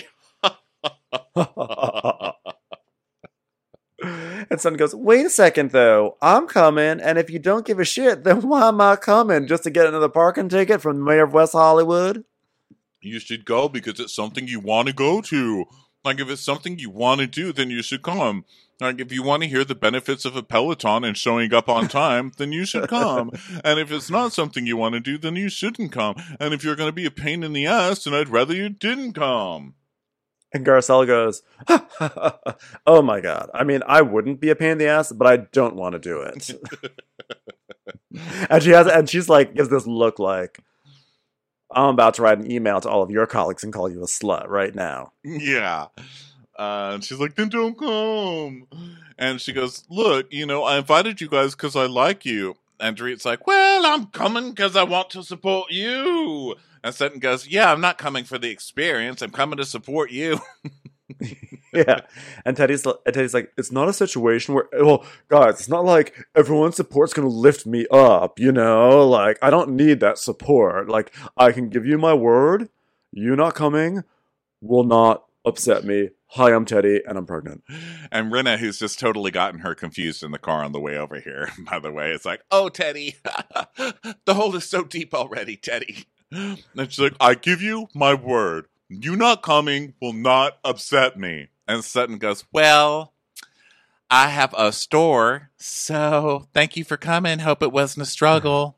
And Son goes, wait a second though, I'm coming, and if you don't give a shit, then why am I coming? Just to get another parking ticket from the mayor of West Hollywood? You should go because it's something you want to go to. Like, if it's something you want to do, then you should come. Like, if you want to hear the benefits of a Peloton and showing up on time, then you should come. And if it's not something you want to do, then you shouldn't come. And if you're going to be a pain in the ass, then I'd rather you didn't come. And Garcelle goes, oh my god. I mean, I wouldn't be a pain in the ass, but I don't want to do it. and she has, and she's like, gives this look like, I'm about to write an email to all of your colleagues and call you a slut right now. Yeah. Uh, and she's like, then don't come. And she goes, look, you know, I invited you guys because I like you. And Dorit's like, well, I'm coming because I want to support you. And Sutton goes, yeah, I'm not coming for the experience. I'm coming to support you. Yeah. And Teddy's, and Teddy's like, it's not a situation where, well, guys, it's not like everyone's support's going to lift me up, you know? Like, I don't need that support. Like, I can give you my word. You not coming will not upset me. Hi, I'm Teddy, and I'm pregnant. And Rinna, who's just totally gotten her confused in the car on the way over here, by the way, it's like, oh, Teddy, the hole is so deep already, Teddy. And she's like, I give you my word. You not coming will not upset me. And Sutton goes, well, I have a store, so thank you for coming. Hope it wasn't a struggle.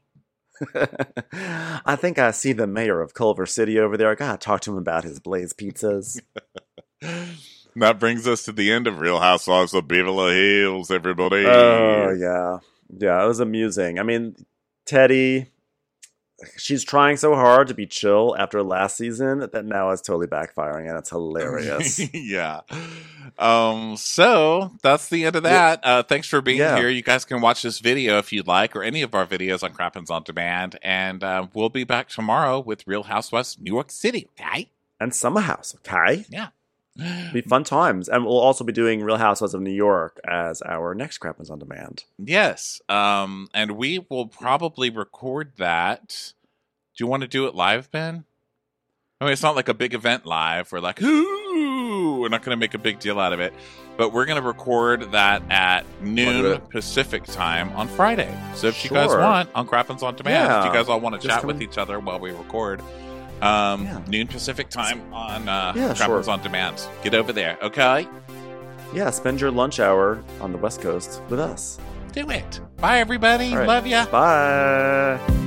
I think I see the mayor of Culver City over there. I gotta talk to him about his Blaze pizzas. That brings us to the end of Real Housewives of Beverly Hills, everybody. Oh, yeah. Yeah, it was amusing. I mean, Teddy, she's trying so hard to be chill after last season that now it's totally backfiring, and it's hilarious. Yeah. Um, so that's the end of that. Uh, thanks for being Yeah. here. You guys can watch this video if you'd like, or any of our videos on Crappens On Demand. And uh, we'll be back tomorrow with Real Housewives New York City, okay? And Summer House, okay? Yeah. Be fun times. And we'll also be doing Real Housewives of New York as our next Crappens On Demand. Yes. Um, and we will probably record that. Do you want to do it live, Ben? I mean, it's not like a big event live. We're like, ooh, we're not going to make a big deal out of it. But we're going to record that at noon Pacific time on Friday. So if you guys Sure. want, on Crappens On Demand, Yeah. if you guys all want to Just chat come with in. each other while we record, um, Yeah. noon Pacific time on uh, Yeah, Crappens sure. On Demand. Get over there, okay? Yeah, spend your lunch hour on the West Coast with us. Do it. Bye, everybody. All right. Love ya. Bye.